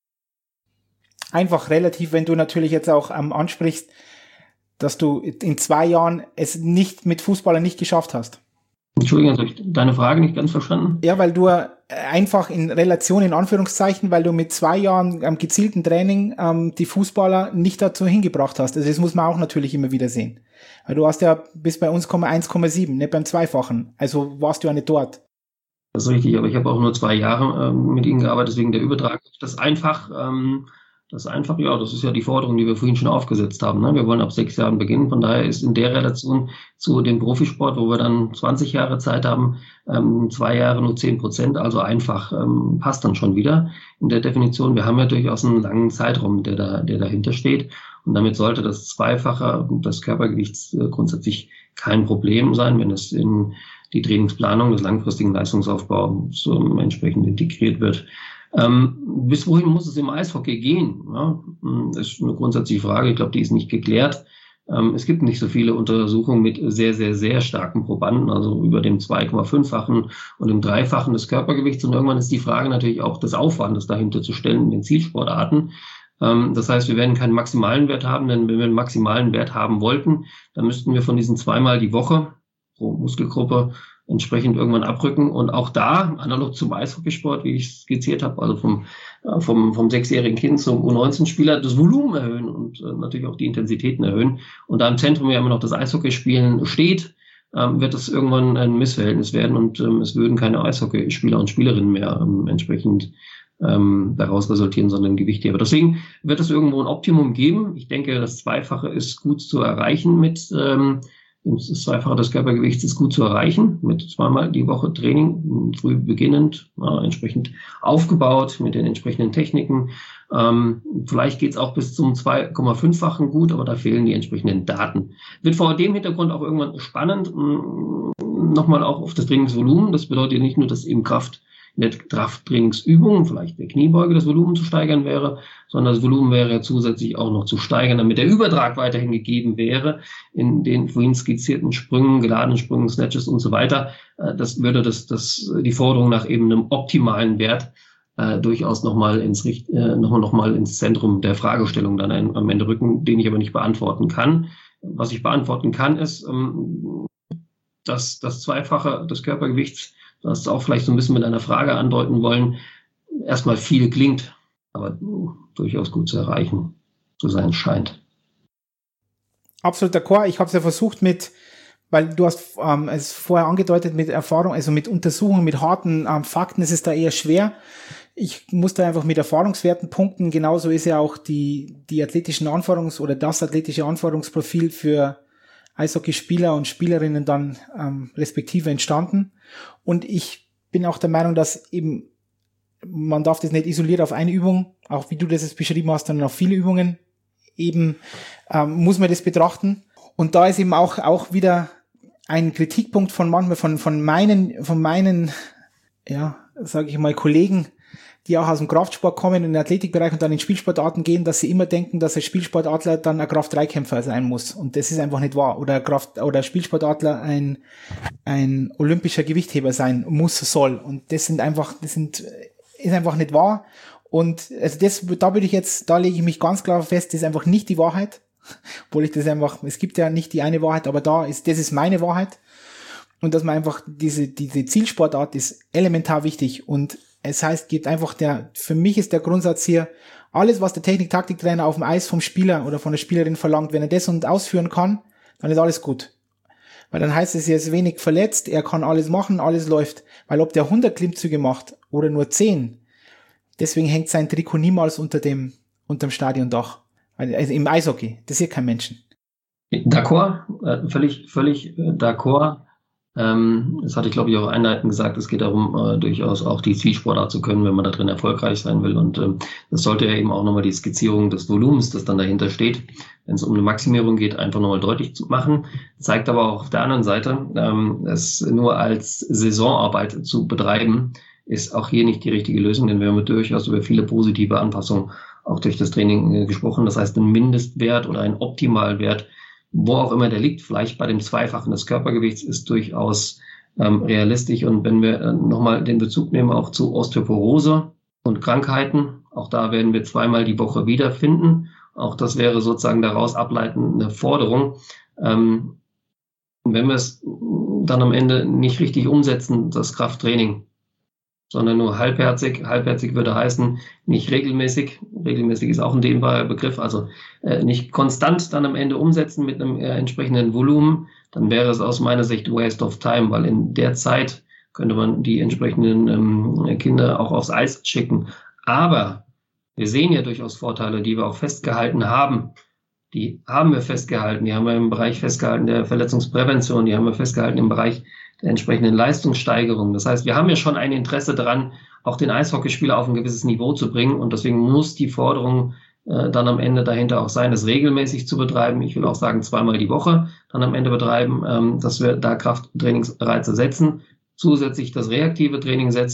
Einfach relativ, wenn du natürlich jetzt auch ähm, ansprichst, dass du in zwei Jahren es nicht mit Fußballern nicht geschafft hast. Entschuldigung, habe ich deine Frage nicht ganz verstanden? Ja, weil du einfach in Relation, in Anführungszeichen, weil du mit zwei Jahren am gezielten Training ähm, die Fußballer nicht dazu hingebracht hast. Also das muss man auch natürlich immer wieder sehen. Weil du hast ja bis bei uns eins Komma sieben, nicht beim Zweifachen. Also warst du ja nicht dort. Das ist richtig, aber ich habe auch nur zwei Jahre ähm, mit ihnen gearbeitet, deswegen der Übertrag. Das einfach... Ähm, Das ist einfach, ja, das ist ja die Forderung, die wir vorhin schon aufgesetzt haben. Ne? Wir wollen ab sechs Jahren beginnen. Von daher ist in der Relation zu dem Profisport, wo wir dann zwanzig Jahre Zeit haben, ähm, zwei Jahre nur zehn Prozent, also einfach, ähm, passt dann schon wieder in der Definition. Wir haben ja durchaus einen langen Zeitraum, der da, der dahinter steht. Und damit sollte das Zweifache des Körpergewichts äh, grundsätzlich kein Problem sein, wenn es in die Trainingsplanung des langfristigen Leistungsaufbaus ähm, entsprechend integriert wird. Ähm, bis wohin muss es im Eishockey gehen? Ja, ist eine grundsätzliche Frage. Ich glaube, die ist nicht geklärt. Ähm, es gibt nicht so viele Untersuchungen mit sehr, sehr, sehr starken Probanden, also über dem zwei Komma fünffachen und dem Dreifachen des Körpergewichts. Und irgendwann ist die Frage natürlich auch des Aufwandes dahinter zu stellen in den Zielsportarten. Ähm, das heißt, wir werden keinen maximalen Wert haben, denn wenn wir einen maximalen Wert haben wollten, dann müssten wir von diesen zweimal die Woche pro Muskelgruppe entsprechend irgendwann abrücken. Und auch da, analog zum Eishockeysport, wie ich skizziert habe, also vom, äh, vom, vom sechsjährigen Kind zum U neunzehn Spieler, das Volumen erhöhen und äh, natürlich auch die Intensitäten erhöhen. Und da im Zentrum ja immer noch das Eishockeyspielen steht, ähm, wird es irgendwann ein Missverhältnis werden und ähm, es würden keine Eishockeyspieler und Spielerinnen mehr ähm, entsprechend ähm, daraus resultieren, sondern Gewichtheber. Deswegen wird es irgendwo ein Optimum geben. Ich denke, das Zweifache ist gut zu erreichen mit ähm, das Zweifache des Körpergewichts ist gut zu erreichen, mit zweimal die Woche Training, früh beginnend, äh, entsprechend aufgebaut mit den entsprechenden Techniken. Ähm, vielleicht geht's auch bis zum zwei Komma fünffachen gut, aber da fehlen die entsprechenden Daten. Wird vor dem Hintergrund auch irgendwann spannend, mh, nochmal auch auf das Trainingsvolumen. Das bedeutet nicht nur, dass eben Kraft in der Krafttrainingsübung, vielleicht der Kniebeuge, das Volumen zu steigern wäre, sondern das Volumen wäre zusätzlich auch noch zu steigern, damit der Übertrag weiterhin gegeben wäre in den vorhin skizzierten Sprüngen, geladenen Sprüngen, Snatches und so weiter. Das würde das, das, die Forderung nach eben einem optimalen Wert äh, durchaus nochmal ins, äh, noch, noch mal ins Zentrum der Fragestellung dann ein, am Ende rücken, den ich aber nicht beantworten kann. Was ich beantworten kann, ist, ähm, dass das Zweifache des Körpergewichts, das auch vielleicht so ein bisschen mit einer Frage andeuten wollen, erstmal viel klingt, aber durchaus gut zu erreichen zu sein scheint. Absolut d'accord. Ich habe es ja versucht mit, weil du hast ähm, es vorher angedeutet mit Erfahrung, also mit Untersuchungen, mit harten ähm, Fakten, ist es da eher schwer. Ich muss da einfach mit Erfahrungswerten punkten. Genauso ist ja auch die, die athletischen Anforderungs- oder das athletische Anforderungsprofil für Eishockeyspieler und Spielerinnen dann ähm, respektive entstanden. Und ich bin auch der Meinung, dass eben, man darf das nicht isoliert auf eine Übung, auch wie du das jetzt beschrieben hast, sondern auf viele Übungen eben ähm, muss man das betrachten. Und da ist eben auch auch wieder ein Kritikpunkt von manchmal von von meinen von meinen ja sage ich mal Kollegen, die auch aus dem Kraftsport kommen, in den Athletikbereich und dann in Spielsportarten gehen, dass sie immer denken, dass ein Spielsportadler dann ein Kraft-drei-Kämpfer sein muss. Und das ist einfach nicht wahr. Oder Kraft, oder Spielsportadler ein, ein olympischer Gewichtheber sein muss, soll. Und das sind einfach, das sind, ist einfach nicht wahr. Und, also das, da würde ich jetzt, da lege ich mich ganz klar fest, das ist einfach nicht die Wahrheit. Obwohl ich das einfach, es gibt ja nicht die eine Wahrheit, aber da ist, das ist meine Wahrheit. Und dass man einfach, diese, diese Zielsportart ist elementar wichtig. Und es heißt, geht einfach der, für mich ist der Grundsatz hier, alles, was der Technik-Taktiktrainer auf dem Eis vom Spieler oder von der Spielerin verlangt, wenn er das und ausführen kann, dann ist alles gut. Weil dann heißt es, er ist wenig verletzt, er kann alles machen, alles läuft. Weil ob der hundert Klimmzüge macht oder nur zehn, deswegen hängt sein Trikot niemals unter dem, unterm Stadiondach. Also im Eishockey, das ist hier kein Menschen. D'accord, äh, völlig, völlig äh, d'accord. Ähm, das hatte ich, glaube ich, auch einleitend gesagt, es geht darum, äh, durchaus auch die Zielsportart zu können, wenn man da drin erfolgreich sein will. Und ähm, das sollte ja eben auch nochmal die Skizzierung des Volumens, das dann dahinter steht, wenn es um eine Maximierung geht, einfach nochmal deutlich zu machen. Zeigt aber auch auf der anderen Seite, ähm, es nur als Saisonarbeit zu betreiben, ist auch hier nicht die richtige Lösung, denn wir haben durchaus über viele positive Anpassungen auch durch das Training äh, gesprochen. Das heißt, ein Mindestwert oder ein Optimalwert, wo auch immer der liegt, vielleicht bei dem Zweifachen des Körpergewichts, ist durchaus ähm, realistisch. Und wenn wir äh, nochmal den Bezug nehmen auch zu Osteoporose und Krankheiten, auch da werden wir zweimal die Woche wiederfinden. Auch das wäre sozusagen daraus ableitende Forderung. Ähm, wenn wir es dann am Ende nicht richtig umsetzen, das Krafttraining, sondern nur halbherzig. Halbherzig würde heißen, nicht regelmäßig. Regelmäßig ist auch ein dehnbarer Begriff. Also äh, nicht konstant dann am Ende umsetzen mit einem äh, entsprechenden Volumen. Dann wäre es aus meiner Sicht Waste of Time, weil in der Zeit könnte man die entsprechenden ähm, Kinder auch aufs Eis schicken. Aber wir sehen ja durchaus Vorteile, die wir auch festgehalten haben. Die haben wir festgehalten. Die haben wir im Bereich festgehalten der Verletzungsprävention. Die haben wir festgehalten im Bereich der entsprechenden Leistungssteigerung. Das heißt, wir haben ja schon ein Interesse daran, auch den Eishockeyspieler auf ein gewisses Niveau zu bringen. Und deswegen muss die Forderung äh, dann am Ende dahinter auch sein, es regelmäßig zu betreiben. Ich will auch sagen, zweimal die Woche dann am Ende betreiben, ähm, dass wir da Krafttrainingsreize setzen, zusätzlich das reaktive Training setzen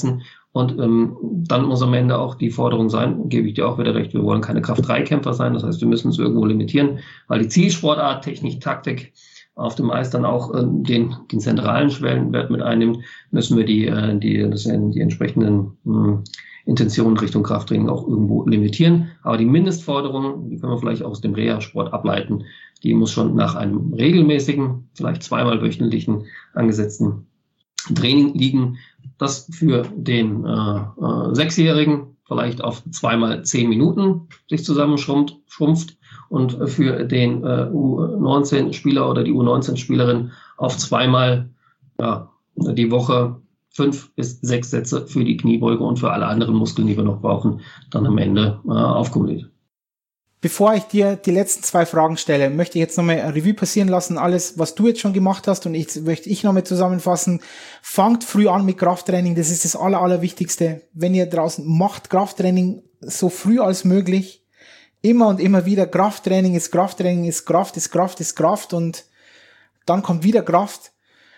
Und ähm, dann muss am Ende auch die Forderung sein, gebe ich dir auch wieder recht, wir wollen keine Kraft-drei-Kämpfer sein, das heißt, wir müssen es irgendwo limitieren, weil die Zielsportart, Technik, Taktik auf dem Eis dann auch äh, den, den zentralen Schwellenwert mit einnimmt, müssen wir die, äh, die, das sind die entsprechenden mh, Intentionen Richtung Krafttraining auch irgendwo limitieren. Aber die Mindestforderung, die können wir vielleicht aus dem Reha-Sport ableiten, die muss schon nach einem regelmäßigen, vielleicht zweimal wöchentlichen angesetzten Training liegen, das für den äh, äh, Sechsjährigen vielleicht auf zweimal zehn Minuten sich zusammenschrumpft schrumpft und für den äh, U neunzehn Spieler oder die U neunzehn Spielerin auf zweimal ja, die Woche fünf bis sechs Sätze für die Kniebeuge und für alle anderen Muskeln, die wir noch brauchen, dann am Ende äh, aufkumuliert. Bevor ich dir die letzten zwei Fragen stelle, möchte ich jetzt nochmal ein Revue passieren lassen, alles, was du jetzt schon gemacht hast, und ich möchte ich nochmal zusammenfassen. Fangt früh an mit Krafttraining, das ist das Aller, Allerwichtigste. Wenn ihr draußen macht Krafttraining so früh als möglich, immer und immer wieder, Krafttraining ist Krafttraining, ist Kraft, ist Kraft, ist Kraft, und dann kommt wieder Kraft.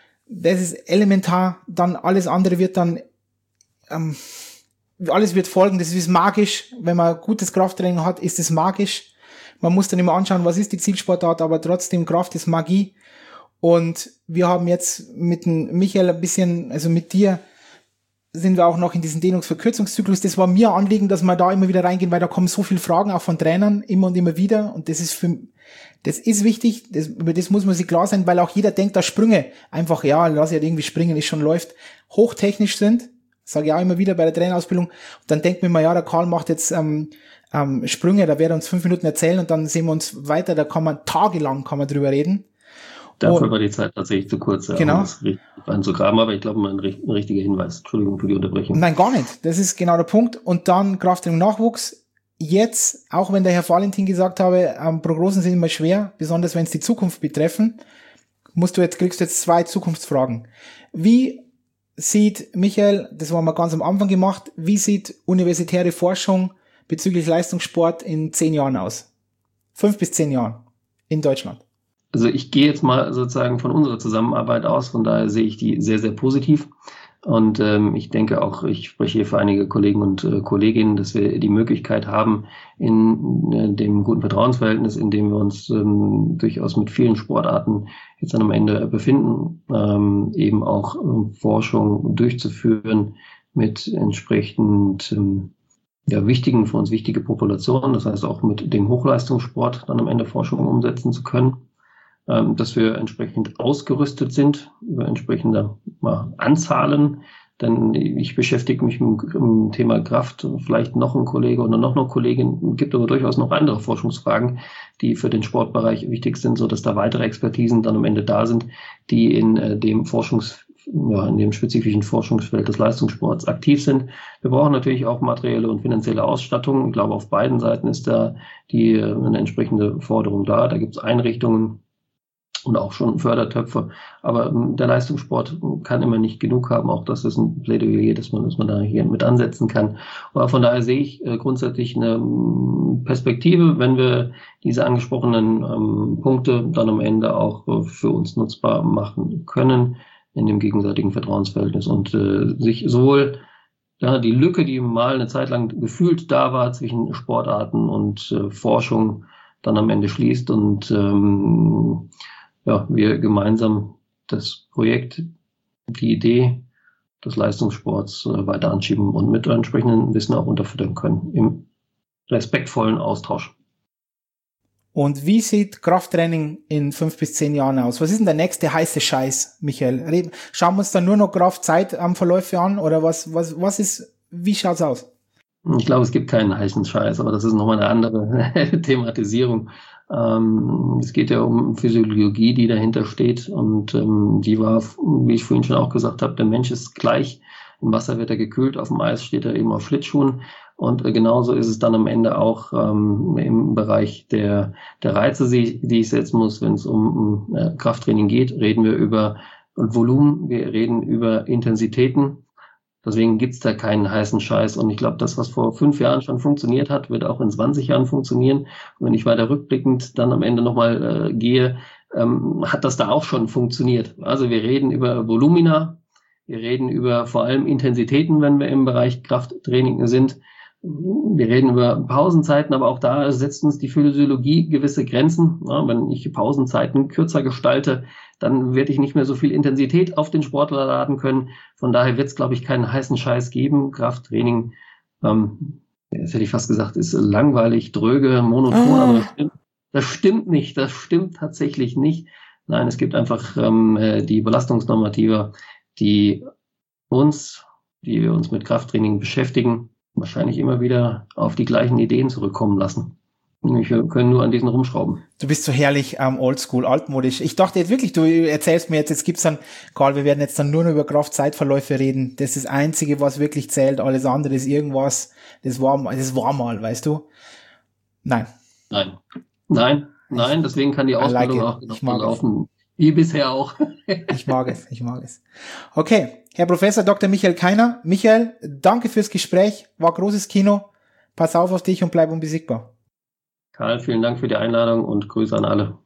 Das ist elementar, dann alles andere wird dann, ähm, alles wird folgen, das ist magisch. Wenn man gutes Krafttraining hat, ist es magisch. Man muss dann immer anschauen, was ist die Zielsportart, aber trotzdem, Kraft ist Magie. Und wir haben jetzt mit dem Michael ein bisschen, also mit dir, sind wir auch noch in diesem Dehnungsverkürzungszyklus. Das war mir ein Anliegen, dass wir da immer wieder reingehen, weil da kommen so viele Fragen auch von Trainern, immer und immer wieder. Und das ist für, das ist wichtig, das, über das muss man sich klar sein, weil auch jeder denkt, dass Sprünge einfach, ja, lass ich halt irgendwie springen, es schon läuft, hochtechnisch sind. Sage ich auch immer wieder bei der Trainerausbildung. Und dann denkt man mal, ja, der Karl macht jetzt ähm, ähm, Sprünge, da wird er uns fünf Minuten erzählen und dann sehen wir uns weiter, da kann man tagelang kann man drüber reden. Dafür und, war die Zeit tatsächlich zu kurz, ja, genau. um das richtig anzugraben, aber ich glaube, ein, ein richtiger Hinweis. Entschuldigung für die Unterbrechung. Nein, gar nicht. Das ist genau der Punkt. Und dann Krafttraining Nachwuchs. Jetzt, auch wenn der Herr Valentin gesagt habe, ähm, Prognosen sind immer schwer, besonders wenn es die Zukunft betreffen, musst du jetzt, kriegst du jetzt zwei Zukunftsfragen. Wie sieht, Michael, das haben wir ganz am Anfang gemacht, wie sieht universitäre Forschung bezüglich Leistungssport in zehn Jahren aus? Fünf bis zehn Jahren in Deutschland. Also ich gehe jetzt mal sozusagen von unserer Zusammenarbeit aus, von daher sehe ich die sehr, sehr positiv. Und ähm, ich denke auch, ich spreche hier für einige Kollegen und äh, Kolleginnen, dass wir die Möglichkeit haben, in äh, dem guten Vertrauensverhältnis, in dem wir uns ähm, durchaus mit vielen Sportarten jetzt dann am Ende befinden, ähm, eben auch äh, Forschung durchzuführen mit entsprechend ähm, ja, wichtigen, für uns wichtige Populationen, das heißt auch mit dem Hochleistungssport dann am Ende Forschung umsetzen zu können. Dass wir entsprechend ausgerüstet sind über entsprechende mal, Anzahlen, denn ich beschäftige mich mit dem Thema Kraft, vielleicht noch ein Kollege oder noch eine Kollegin, gibt aber durchaus noch andere Forschungsfragen, die für den Sportbereich wichtig sind, so dass da weitere Expertisen dann am Ende da sind, die in äh, dem Forschungs ja, in dem spezifischen Forschungsfeld des Leistungssports aktiv sind. Wir brauchen natürlich auch materielle und finanzielle Ausstattung. Ich glaube, auf beiden Seiten ist da die äh, eine entsprechende Forderung da. Da gibt es Einrichtungen und auch schon Fördertöpfe. Aber ähm, der Leistungssport kann immer nicht genug haben. Auch das ist ein Plädoyer, dass man, dass man da hier mit ansetzen kann. Aber von daher sehe ich äh, grundsätzlich eine ähm, Perspektive, wenn wir diese angesprochenen ähm, Punkte dann am Ende auch äh, für uns nutzbar machen können in dem gegenseitigen Vertrauensverhältnis und äh, sich sowohl ja, die Lücke, die mal eine Zeit lang gefühlt da war zwischen Sportarten und äh, Forschung, dann am Ende schließt und ähm, ja, wir gemeinsam das Projekt, die Idee des Leistungssports äh, weiter anschieben und mit entsprechendem Wissen auch unterfüttern können im respektvollen Austausch. Und wie sieht Krafttraining in fünf bis zehn Jahren aus? Was ist denn der nächste heiße Scheiß, Michael? Schauen wir uns dann nur noch Kraft-Zeit-Verläufe an oder was, was, was ist, wie schaut's aus? Ich glaube, es gibt keinen heißen Scheiß, aber das ist nochmal eine andere Thematisierung. Ähm, es geht ja um Physiologie, die dahinter steht und ähm, die war, wie ich vorhin schon auch gesagt habe, der Mensch ist gleich. Im Wasser wird er gekühlt, auf dem Eis steht er eben auf Schlittschuhen und äh, genauso ist es dann am Ende auch ähm, im Bereich der, der Reize, die, die ich setzen muss, wenn es um, um äh, Krafttraining geht, reden wir über Volumen, wir reden über Intensitäten. Deswegen gibt's da keinen heißen Scheiß. Und ich glaube, das, was vor fünf Jahren schon funktioniert hat, wird auch in zwanzig Jahren funktionieren. Und wenn ich weiter rückblickend dann am Ende nochmal äh, gehe, ähm, hat das da auch schon funktioniert. Also wir reden über Volumina, Wir reden über vor allem Intensitäten, wenn wir im Bereich Krafttraining sind. Wir reden über Pausenzeiten, aber auch da setzt uns die Physiologie gewisse Grenzen. Ja, wenn ich Pausenzeiten kürzer gestalte, dann werde ich nicht mehr so viel Intensität auf den Sportler laden können. Von daher wird es, glaube ich, keinen heißen Scheiß geben. Krafttraining, ähm, das hätte ich fast gesagt, ist langweilig, dröge, monoton, ah. aber das stimmt, das stimmt nicht. Das stimmt tatsächlich nicht. Nein, es gibt einfach ähm, die Belastungsnormative, die uns, die wir uns mit Krafttraining beschäftigen, wahrscheinlich immer wieder auf die gleichen Ideen zurückkommen lassen. Wir können nur an diesen rumschrauben. Du bist so herrlich ähm, oldschool, altmodisch. Ich dachte jetzt wirklich, du erzählst mir jetzt, jetzt gibt's dann, Karl, wir werden jetzt dann nur noch über Kraft-Zeitverläufe reden. Das ist das Einzige, was wirklich zählt. Alles andere ist irgendwas, das war, das war mal, weißt du? Nein. Nein. Nein, nein, deswegen kann die Ausbildung like auch genau laufen. Wie bisher auch. Ich mag es, ich mag es. Okay, Herr Professor Doktor Michael Keiner. Michael, danke fürs Gespräch, war großes Kino. Pass auf auf dich und bleib unbesiegbar. Karl, vielen Dank für die Einladung und Grüße an alle.